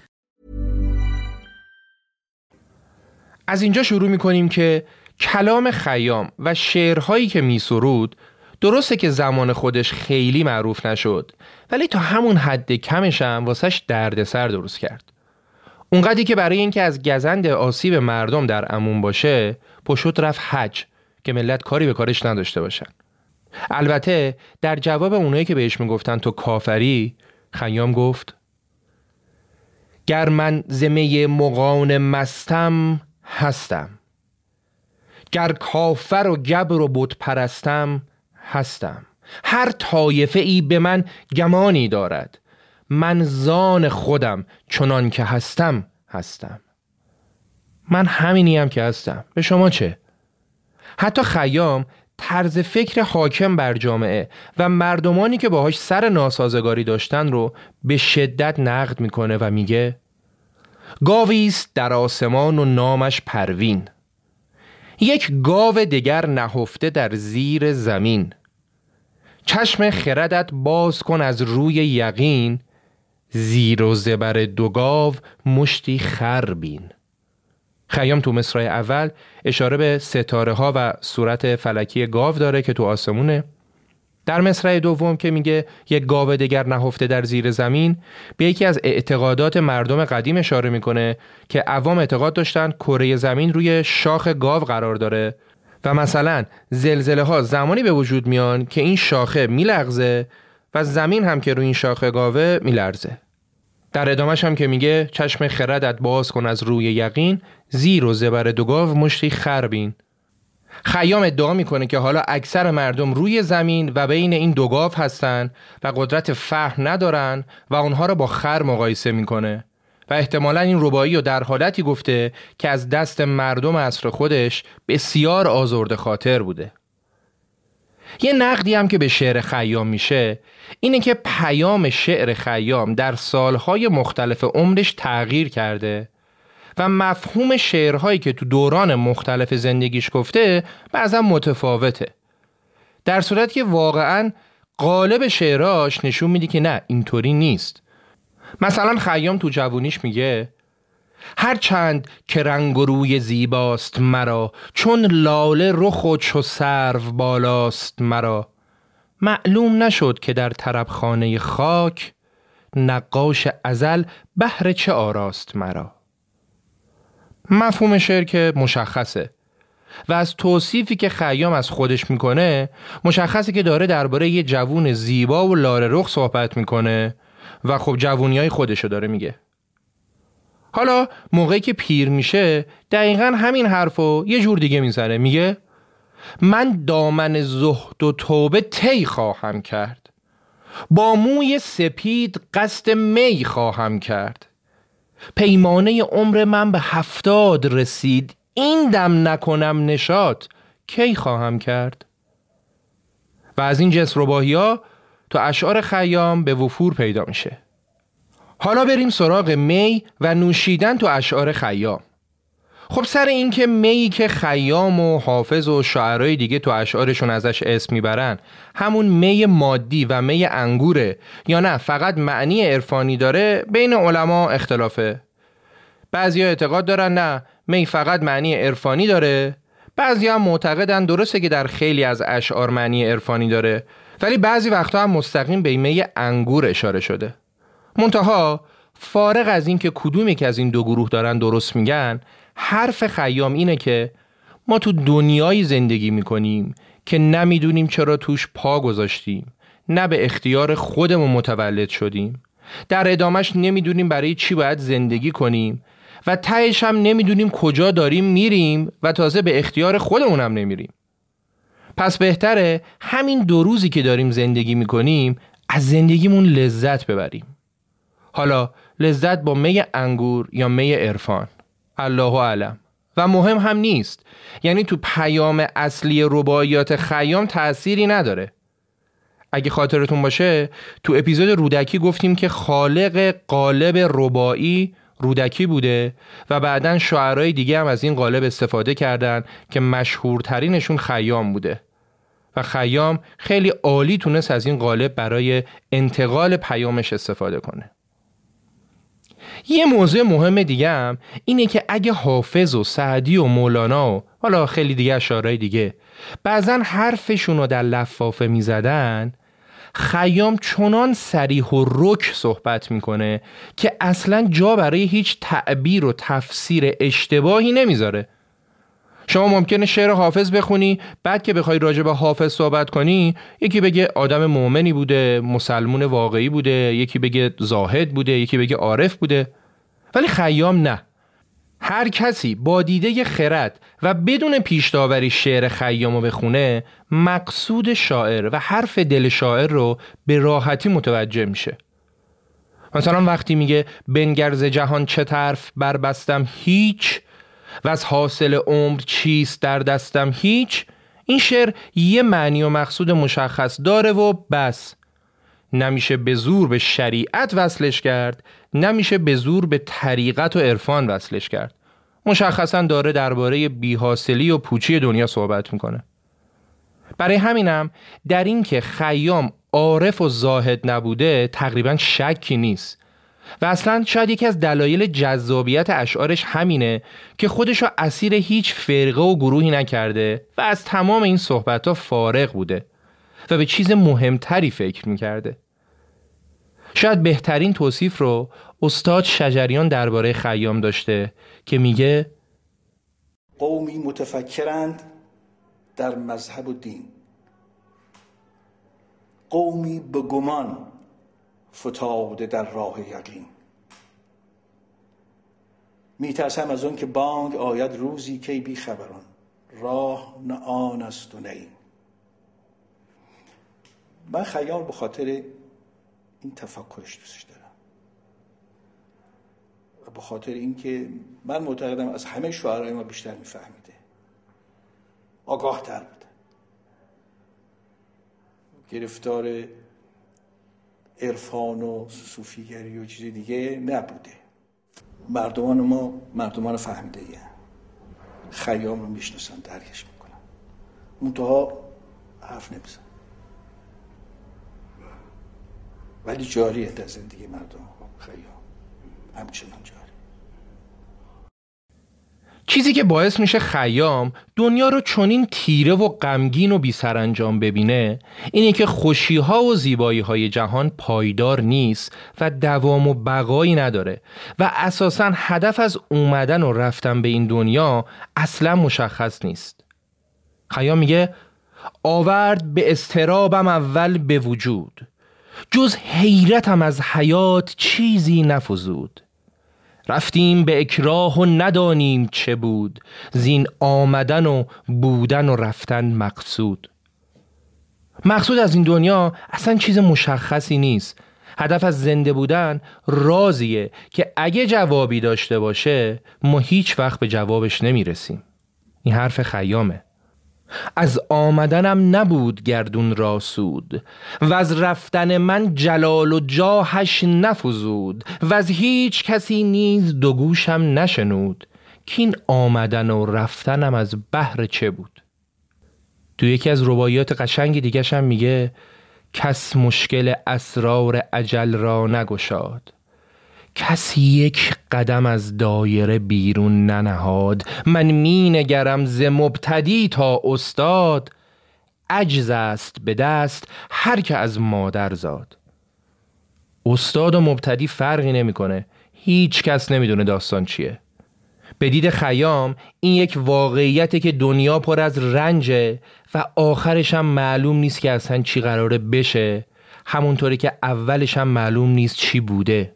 از اینجا شروع می‌کنیم که کلام خیام و شعرهایی که می‌سرود درسته که زمان خودش خیلی معروف نشد، ولی تا همون حد کمش هم واسش دردسر درست کرد. اونقدری که برای اینکه از گزند آسیب مردم در امان باشه، پشت رفت حج که ملت کاری به کارش نداشته باشن. البته در جواب اونایی که بهش میگفتن تو کافری، خیام گفت: گر من زمه مغان مستم هستم، گر کافر و گبر و بت پرستم هستم. هر طایفه ای به من گمانی دارد، من زان خودم چنان که هستم هستم. من همینیم که هستم، به شما چه؟ حتی خیام طرز فکر حاکم بر جامعه و مردمانی که باهاش سر ناسازگاری داشتن رو به شدت نقد میکنه و میگه: گاویست در آسمان و نامش پروین، یک گاو دگر نهفته در زیر زمین. چشم خردت باز کن از روی یقین، زیر و زبر دو گاو مشتی خر بین. خیام تو مصرع اول اشاره به ستاره ها و صورت فلکی گاو داره که تو آسمونه. در مصرع دوم که میگه یک گاو دگر نهفته در زیر زمین، به یکی از اعتقادات مردم قدیم اشاره میکنه که عوام اعتقاد داشتن کره زمین روی شاخ گاو قرار داره و مثلا زلزله ها زمانی به وجود میان که این شاخه میلغزه و زمین هم که روی این شاخه گاوه میلرزه. در ادامهش هم که میگه چشم خردت باز کن از روی یقین، زیر و زبر دو گاو مشتی خربین. خیام ادعا میکنه که حالا اکثر مردم روی زمین و بین این دو گاو هستن و قدرت فهم ندارن و اونها رو با خر مقایسه میکنه و احتمالاً این ربایی رو در حالتی گفته که از دست مردم عصر خودش بسیار آزرده خاطر بوده. یه نقدی هم که به شعر خیام میشه اینه که پیام شعر خیام در سالهای مختلف عمرش تغییر کرده و مفهوم شعرهایی که تو دوران مختلف زندگیش گفته بعضا متفاوته، در صورتی که واقعاً قالب شعراش نشون میده که نه اینطوری نیست. مثلا خیام تو جوونیش میگه هر چند که رنگ و روی زیباست مرا، چون لاله رخ و چو سرو بالاست مرا، معلوم نشد که در طربخانه خاک، نقاش ازل بهر چه آراست مرا. مفهوم شعر که مشخصه و از توصیفی که خیام از خودش میکنه مشخصه که داره درباره یه جوون زیبا و لاله رخ صحبت میکنه و خب جوونیای خودشو داره میگه. حالا موقعی که پیر میشه دقیقاً همین حرفو یه جور دیگه میزنه، میگه من دامن زهد و توبه طی خواهم کرد، با موی سپید قصد می خواهم کرد، پیمانه عمر من به هفتاد رسید، این دم نکنم نشاط کی خواهم کرد. و از این جنس رباعی‌ها تو اشعار خیام به وفور پیدا میشه. حالا بریم سراغ می و نوشیدن تو اشعار خیام. خب سر این که می که خیام و حافظ و شاعرای دیگه تو اشعارشون ازش اسم میبرن همون می مادی و می انگوره یا نه فقط معنی عرفانی داره، بین علما اختلافه. بعضیا اعتقاد دارن نه می فقط معنی عرفانی داره، بعضیا هم معتقدن درسته که در خیلی از اشعار معنی عرفانی داره، ولی بعضی وقتا هم مستقیم به می انگور اشاره شده. منتها فارغ از این که کدومی که از این دو گروه دارن درست میگن، حرف خیام اینه که ما تو دنیایی زندگی میکنیم که نمیدونیم چرا توش پا گذاشتیم، نه به اختیار خودمون متولد شدیم، در ادامش نمیدونیم برای چی باید زندگی کنیم و تهش هم نمیدونیم کجا داریم میریم و تازه به اختیار خودمون هم نمیریم. پس بهتره همین دو روزی که داریم زندگی میکنیم از زندگیمون لذت ببریم. حالا لذت با می انگور یا می عرفان، الله اعلم. و مهم هم نیست، یعنی تو پیام اصلی رباعیات خیام تأثیری نداره. اگه خاطرتون باشه تو اپیزود رودکی گفتیم که خالق قالب رباعی رودکی بوده و بعدن شاعرای دیگه هم از این قالب استفاده کردن که مشهورترینشون خیام بوده و خیام خیلی عالی تونست از این قالب برای انتقال پیامش استفاده کنه. یه موضوع مهم دیگه هم اینه که اگه حافظ و سعدی و مولانا و حالا خیلی دیگه شاعرای دیگه بعضن حرفشون رو در لفافه می زدن، خیام چنان صریح و رک صحبت میکنه که اصلا جا برای هیچ تعبیر و تفسیر اشتباهی نمیذاره. شما ممکنه شعر حافظ بخونی، بعد که بخوای راجع به حافظ صحبت کنی یکی بگه آدم مؤمنی بوده، مسلمون واقعی بوده، یکی بگه زاهد بوده، یکی بگه عارف بوده، ولی خیام نه. هر کسی با دیده خرد و بدون پیش داوری شعر خیامو بخونه مقصود شاعر و حرف دل شاعر رو به راحتی متوجه میشه. مثلا وقتی میگه بنگر ز جهان چه طرف بربستم هیچ و از حاصل عمر چیست در دستم هیچ، این شعر یه معنی و مقصود مشخص داره و بس. نمیشه به زور به شریعت وصلش کرد، نمیشه به زور به طریقت و عرفان وصلش کرد. مشخصا داره درباره بی‌حاصلی و پوچی دنیا صحبت میکنه. برای همینم در این که خیام عارف و زاهد نبوده تقریبا شکی نیست و اصلا شاید یکی از دلایل جذابیت اشعارش همینه که خودشو اسیر هیچ فرقه و گروهی نکرده و از تمام این صحبت‌ها فارغ بوده و به چیز مهمتری فکر می‌کرده. شاید بهترین توصیف رو استاد شجریان درباره خیام داشته که میگه قومی متفکرند در مذهب و دین، قومی به گمان فتاده در راه یقین. میترسم از اون که بانگ آید روزی که بی خبران، راه نه آن است و نه این. من خیام به خاطر این تفکرش دوستش دارم و به خاطر اینکه من معتقدم از همه شاعرای ما بیشتر میفهمیده، آگاه تر بوده، گرفتار عرفان و صوفیگری و چیز دیگه نبوده. مردمان ما مردمان فهمیده ایه. خیام رو میشناسن، درکش میکنن، منتها حرف نمیزن، ولی جاریه در زندگی مردم. خیام همچنان جاری. چیزی که باعث میشه خیام دنیا رو چنین تیره و غمگین و بی سرانجام ببینه اینه که خوشی‌ها و زیبایی‌های جهان پایدار نیست و دوام و بقایی نداره و اساساً هدف از اومدن و رفتن به این دنیا اصلاً مشخص نیست. خیام میگه آورد به اضطرابم اول به وجود، جز حیرتم از حیات چیزی نفزود. رفتیم به اکراه و ندانیم چه بود، زین آمدن و بودن و رفتن مقصود. مقصود از این دنیا اصلا چیز مشخصی نیست. هدف از زنده بودن رازیه که اگه جوابی داشته باشه ما هیچ وقت به جوابش نمیرسیم. این حرف خیامه. از آمدنم نبود گردون را سود، و از رفتن من جلال و جاهش نفزود، و از هیچ کسی نیز دو گوشم نشنود، کین آمدن و رفتنم از بهر چه بود. تو یکی از رباعیات قشنگ دیگه هم میگه کس مشکل اسرار اجل را نگشاد، کسی یک قدم از دایره بیرون ننهاد. من می نگرم ز مبتدی تا استاد، عجز است به دست هر که از مادر زاد. استاد و مبتدی فرقی نمیکنه، هیچ کس نمیدونه داستان چیه. به دید خیام این یک واقعیته که دنیا پر از رنجه و آخرش هم معلوم نیست که اصلا چی قراره بشه، همونطوری که اولش هم معلوم نیست چی بوده.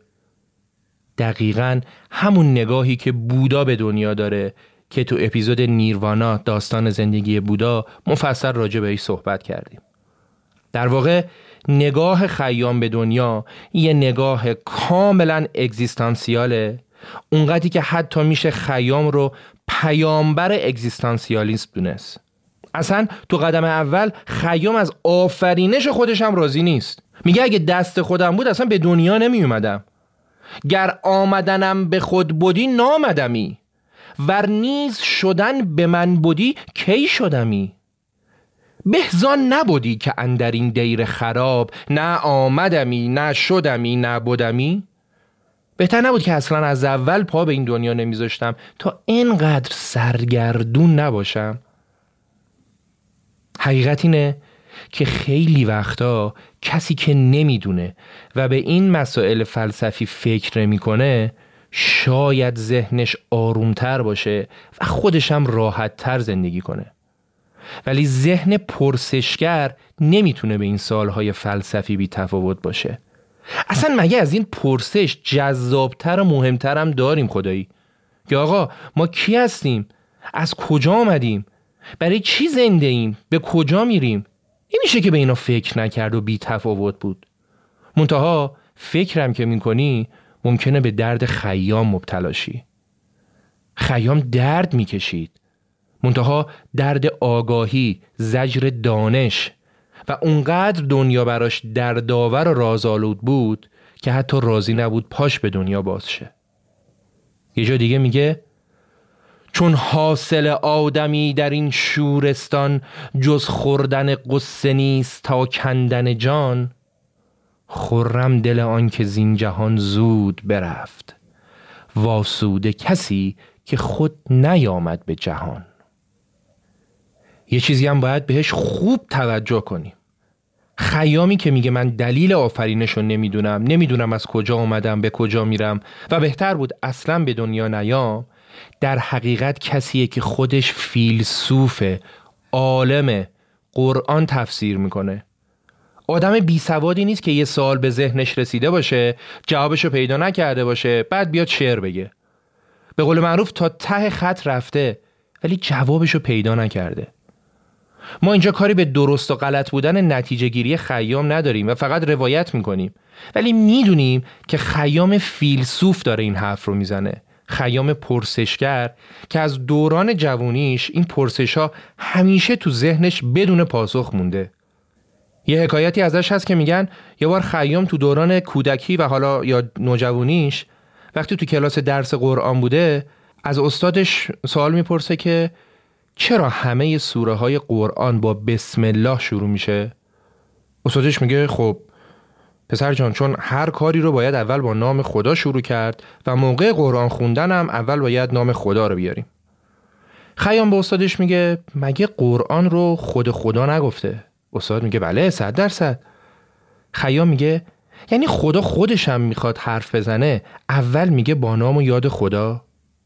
دقیقاً همون نگاهی که بودا به دنیا داره که تو اپیزود نیروانا داستان زندگی بودا مفصل راجع بهش صحبت کردیم. در واقع نگاه خیام به دنیا یه نگاه کاملاً اگزیستانسیاله، اونقدری که حتی میشه خیام رو پیامبر اگزیستانسیالیسم دونست. اصلا تو قدم اول خیام از آفرینش خودش هم راضی نیست. میگه اگه دست خودم بود اصلا به دنیا نمی اومدم. گر آمدنم به خود بودی نامدمی، ور نیز شدن به من بودی کی شدمی. بهزان نبودی که اندر این دیر خراب، نه آمدمی نه شدمی نه بودمی. بهتر نبود که اصلا از اول پا به این دنیا نمیذاشتم تا اینقدر سرگردون نباشم. حقیقت اینه که خیلی وقتا کسی که نمیدونه و به این مسائل فلسفی فکر نمیکنه شاید ذهنش آرومتر باشه و خودش هم راحتتر زندگی کنه، ولی ذهن پرسشگر نمیتونه به این سوالهای فلسفی بی تفاوت باشه. اصلا مگه از این پرسش جذابتر و مهمتر هم داریم خدایی؟ که آقا ما کی هستیم؟ از کجا آمدیم؟ برای چی زنده ایم؟ به کجا میریم؟ نمیشه که به اینا فکر نکرد و بی تفاوت بود. منتها فکرم که میکنی ممکنه به درد خیام مبتلا شی. خیام درد میکشید، منتها درد آگاهی، زجر دانش، و اونقدر دنیا براش دردآور و رازآلود بود که حتی راضی نبود پاش به دنیا باز شه. یه جا دیگه میگه چون حاصل آدمی در این شورستان، جز خوردن قصه نیست تا کندن جان. خرم دل آن که زین جهان زود برفت، واسوده کسی که خود نیامد به جهان. یه چیزی هم باید بهش خوب توجه کنیم. خیامی که میگه من دلیل آفرینشو نمیدونم، نمیدونم از کجا اومدم به کجا میرم و بهتر بود اصلا به دنیا نیام، در حقیقت کسیه که خودش فیلسوفه، عالمه، قرآن تفسیر میکنه. آدم بی سوادی نیست که یه سوال به ذهنش رسیده باشه، جوابشو پیدا نکرده باشه، بعد بیاد شعر بگه. به قول معروف تا ته خط رفته ولی جوابشو پیدا نکرده. ما اینجا کاری به درست و غلط بودن نتیجه گیری خیام نداریم و فقط روایت میکنیم، ولی میدونیم که خیام فیلسوف داره این حرف رو میزنه. خیام پرسشگر که از دوران جوونیش این پرسش‌ها همیشه تو ذهنش بدون پاسخ مونده. یه حکایتی ازش هست که میگن یه بار خیام تو دوران کودکی و حالا یا نوجوانیش وقتی تو کلاس درس قرآن بوده از استادش سوال میپرسه که چرا همه سوره های قرآن با بسم الله شروع میشه؟ استادش میگه خب پسر جان، چون هر کاری رو باید اول با نام خدا شروع کرد و موقع قرآن خوندن هم اول باید نام خدا رو بیاریم. خیام به استادش میگه مگه قرآن رو خود خدا نگفته؟ استاد میگه بله، صد درصد. خیام میگه یعنی خدا خودش هم میخواد حرف بزنه اول میگه با نام و یاد خدا؟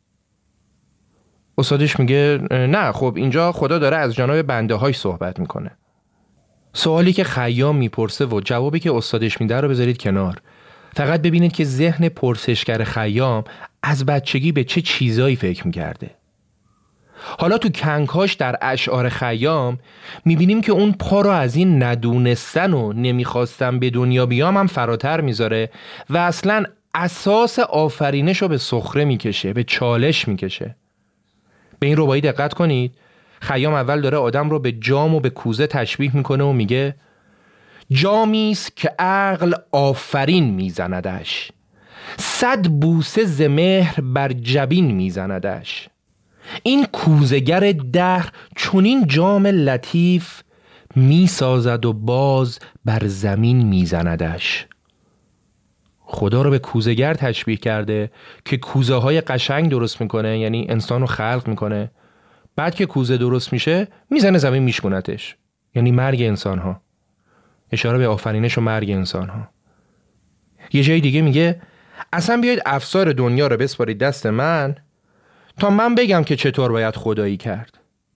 استادش میگه نه، خب اینجا خدا داره از جانب بنده های صحبت میکنه. سوالی که خیام میپرسه و جوابی که استادش میده رو بذارید کنار. فقط ببینید که ذهن پرسشگر خیام از بچگی به چه چیزایی فکر میکرده. حالا تو کنکاش در اشعار خیام میبینیم که اون پا رو از این ندونستن و نمیخواستن به دنیا بیام هم فراتر میذاره و اصلا اساس آفرینش رو به سخره میکشه، به چالش میکشه. به این ربایی دقت کنید. خیام اول داره آدم رو به جام و به کوزه تشبیه میکنه و میگه جامیست که عقل آفرین میزندش، صد بوسه ز مهر بر جبین میزندش. این کوزگر دهر چونین جام لطیف میسازد و باز بر زمین میزندش. خدا رو به کوزگر تشبیه کرده که کوزه های قشنگ درست میکنه، یعنی انسان رو خلق میکنه، بعد که کوزه درست میشه میزنه زمین میشکنتش، یعنی مرگ انسان ها. اشاره به آفرینش و مرگ انسان ها. یه جای دیگه میگه اصلا بیایید افسار دنیا رو بسپارید دست من تا من بگم که چطور باید خدایی کرد.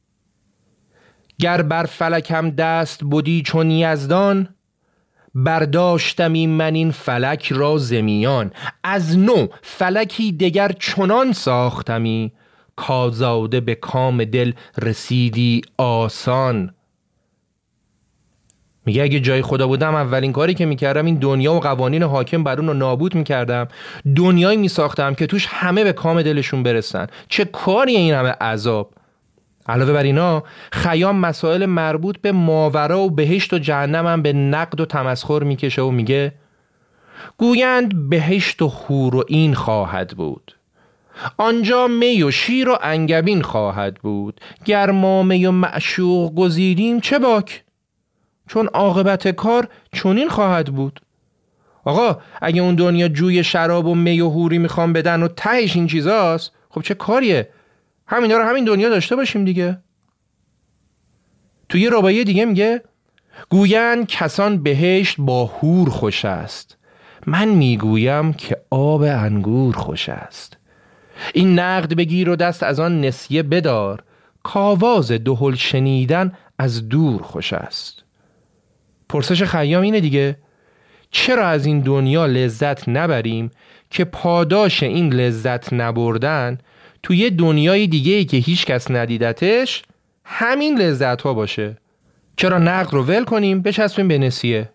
گر بر فلکم دست بودی چون یزدان، برداشتمی من این فلک را زمیان. از نو فلکی دگر چنان ساختمی، کازاده به کام دل رسیدی آسان. میگه اگه جای خدا بودم اولین کاری که میکردم این دنیا و قوانین حاکم بر اون رو نابود میکردم، دنیایی میساختم که توش همه به کام دلشون برسن. چه کاری این همه عذاب. علاوه بر اینا خیام مسائل مربوط به ماورا و بهشت و جهنم هم به نقد و تمسخر میکشه و میگه گویند بهشت و حور و این خواهد بود، آنجا می و شیر و انگبین خواهد بود. گر ما می و معشوق گزیدیم چه باک، چون عاقبت کار چنین خواهد بود. آقا اگه اون دنیا جوی شراب و می و حوری میخوام بدن و تهش این چیزاست، خب چه کاریه؟ همینا رو همین دنیا داشته باشیم دیگه. توی یه رباعیه دیگه میگه گویند کسان بهشت با حور خوش است، من میگویم که آب انگور خوش است. این نقد بگیر و دست از آن نسیه بدار، کاواز دهل شنیدن از دور خوش است. پرسش خیام اینه دیگه، چرا از این دنیا لذت نبریم که پاداش این لذت نبردن توی یه دنیای دیگه‌ای که هیچ کس ندیدتش همین لذت ها باشه؟ چرا نقد رو ول کنیم بچسبیم به نسیه؟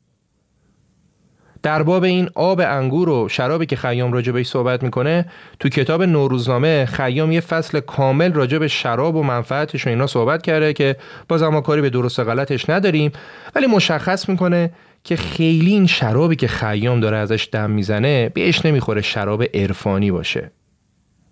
در باب این آب انگور و شرابی که خیام راجع بهش صحبت میکنه تو کتاب نوروزنامه، خیام یه فصل کامل راجع به شراب و منفعتش و اینا صحبت کرده که باز ما کاری به درست و غلطش نداریم، ولی مشخص میکنه که خیلی این شرابی که خیام داره ازش دم میزنه بهش نمیخوره شراب عرفانی باشه.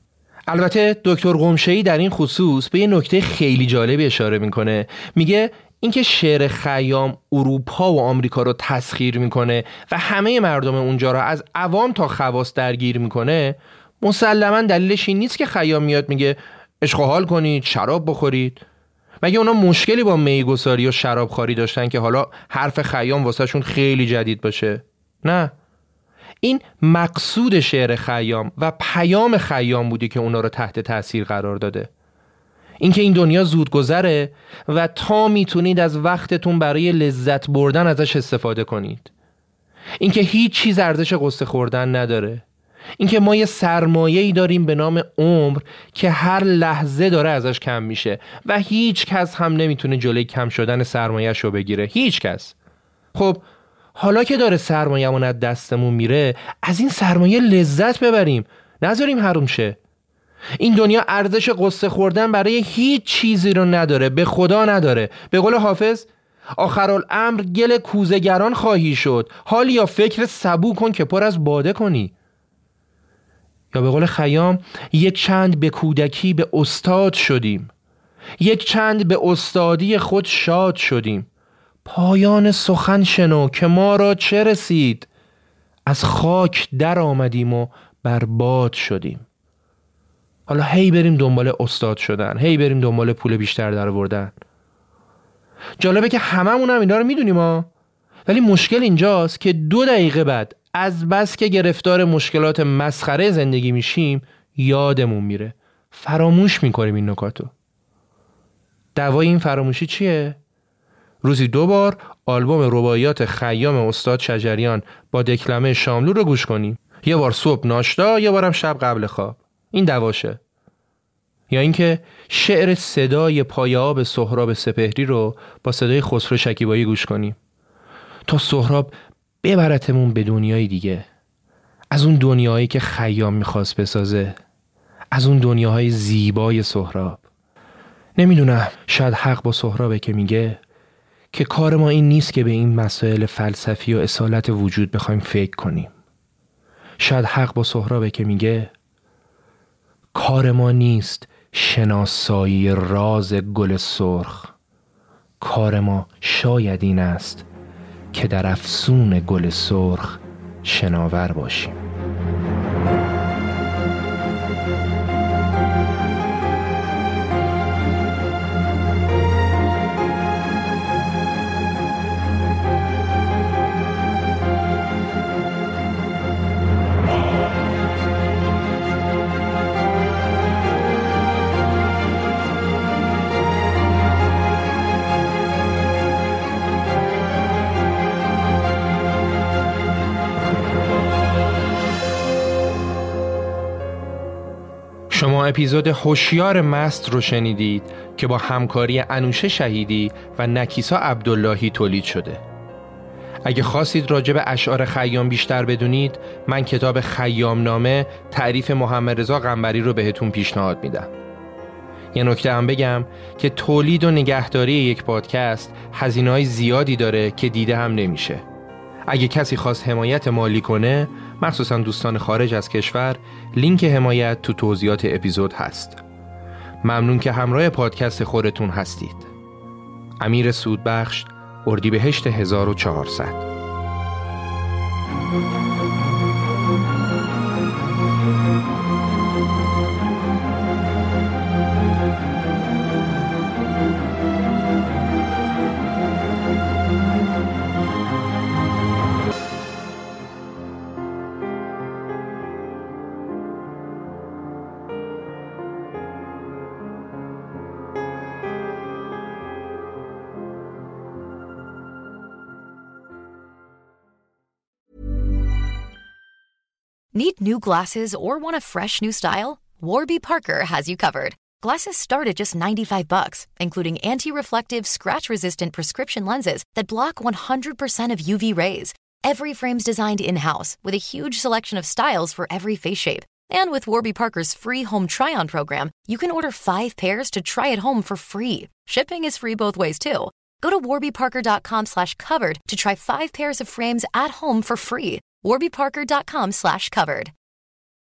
البته دکتر قمشه‌ای در این خصوص به یه نکته خیلی جالبی اشاره میکنه. میگه اینکه شعر خیام اروپا و آمریکا رو تسخیر میکنه و همه مردم اونجا رو از عوام تا خواص درگیر میکنه، مسلماً دلیلش این نیست که خیام میاد میگه عشق و حال کنید، شراب بخورید. مگه اونا مشکلی با میگساری و شرابخواری داشتن که حالا حرف خیام واسه شون خیلی جدید باشه؟ نه، این مقصود شعر خیام و پیام خیام بودی که اونا رو تحت تاثیر قرار داده. اینکه این دنیا زود گذره و تا میتونید از وقتتون برای لذت بردن ازش استفاده کنید. اینکه هیچ چیز ارزش قصه خوردن نداره. اینکه ما یه سرمایه‌ای داریم به نام عمر که هر لحظه داره ازش کم میشه و هیچ کس هم نمیتونه جلوی کم شدن سرمایه‌اش رو بگیره. هیچ کس. خب حالا که داره سرمایه‌مون از دستمون میره، از این سرمایه لذت ببریم، نذاریم حروم شه. این دنیا ارزش قصه خوردن برای هیچ چیزی رو نداره، به خدا نداره. به قول حافظ آخرالامر گل کوزه‌گران خواهی شد، حال یا فکر سبو کن که پر از باده کنی. یا به قول خیام یک چند به کودکی به استاد شدیم، یک چند به استادی خود شاد شدیم. پایان سخن شنو که ما را چه رسید، از خاک در آمدیم و برباد شدیم. حالا هی بریم دنبال استاد شدن، هی بریم دنبال پول بیشتر در آوردن. جالبه که هممون هم اینا رو میدونیم ها، ولی مشکل اینجاست که دو دقیقه بعد از بس که گرفتار مشکلات مسخره زندگی میشیم یادمون میره، فراموش میکنیم این نکاتو. دوای این فراموشی چیه؟ روزی دو بار آلبوم رباعیات خیام استاد شجریان با دکلمه شاملو رو گوش کنیم. یه بار صبح ناشتا، یه بارم شب قبل خواب. این دواشه. یا اینکه شعر صدای پایه آب سهراب سپهری رو با صدای خسرو شکیبایی گوش کنیم تا سهراب ببرتمون به دنیای دیگه، از اون دنیایی که خیام میخواست بسازه، از اون دنیاهای زیبای سهراب. نمیدونم، شاید حق با سهرابه که میگه که کار ما این نیست که به این مسائل فلسفی و اصالت وجود بخوایم فکر کنیم. شاید حق با سهرابه که میگه کار ما نیست شناسایی راز گل سرخ، کار ما شاید این است که در افسون گل سرخ شناور باشیم. شما اپیزود هوشیار مست رو شنیدید که با همکاری انوشه شهیدی و نکیسا عبداللهی تولید شده. اگه خواستید راجع به اشعار خیام بیشتر بدونید، من کتاب خیام نامه تعریف محمد رضا قنبری رو بهتون پیشنهاد میدم. یه نکته هم بگم که تولید و نگهداری یک پادکست هزینه‌های زیادی داره که دیده هم نمیشه. اگه کسی خواست حمایت مالی کنه، مخصوصا دوستان خارج از کشور، لینک حمایت تو توضیحات اپیزود هست. ممنون که همراه پادکست خودتون هستید. امیر سودبخش، اردیبهشت هزار و چهارصد. Need new glasses or want a fresh new style? Warby Parker has you covered. Glasses start at just ninety-five bucks, including anti-reflective, scratch-resistant prescription lenses that block one hundred percent of U V rays. Every frame's designed in-house with a huge selection of styles for every face shape. And with Warby Parker's free home try-on program, you can order five pairs to try at home for free. Shipping is free both ways, too. Go to warbyparker.com slash covered to try five pairs of frames at home for free. warbyparker.com slash covered.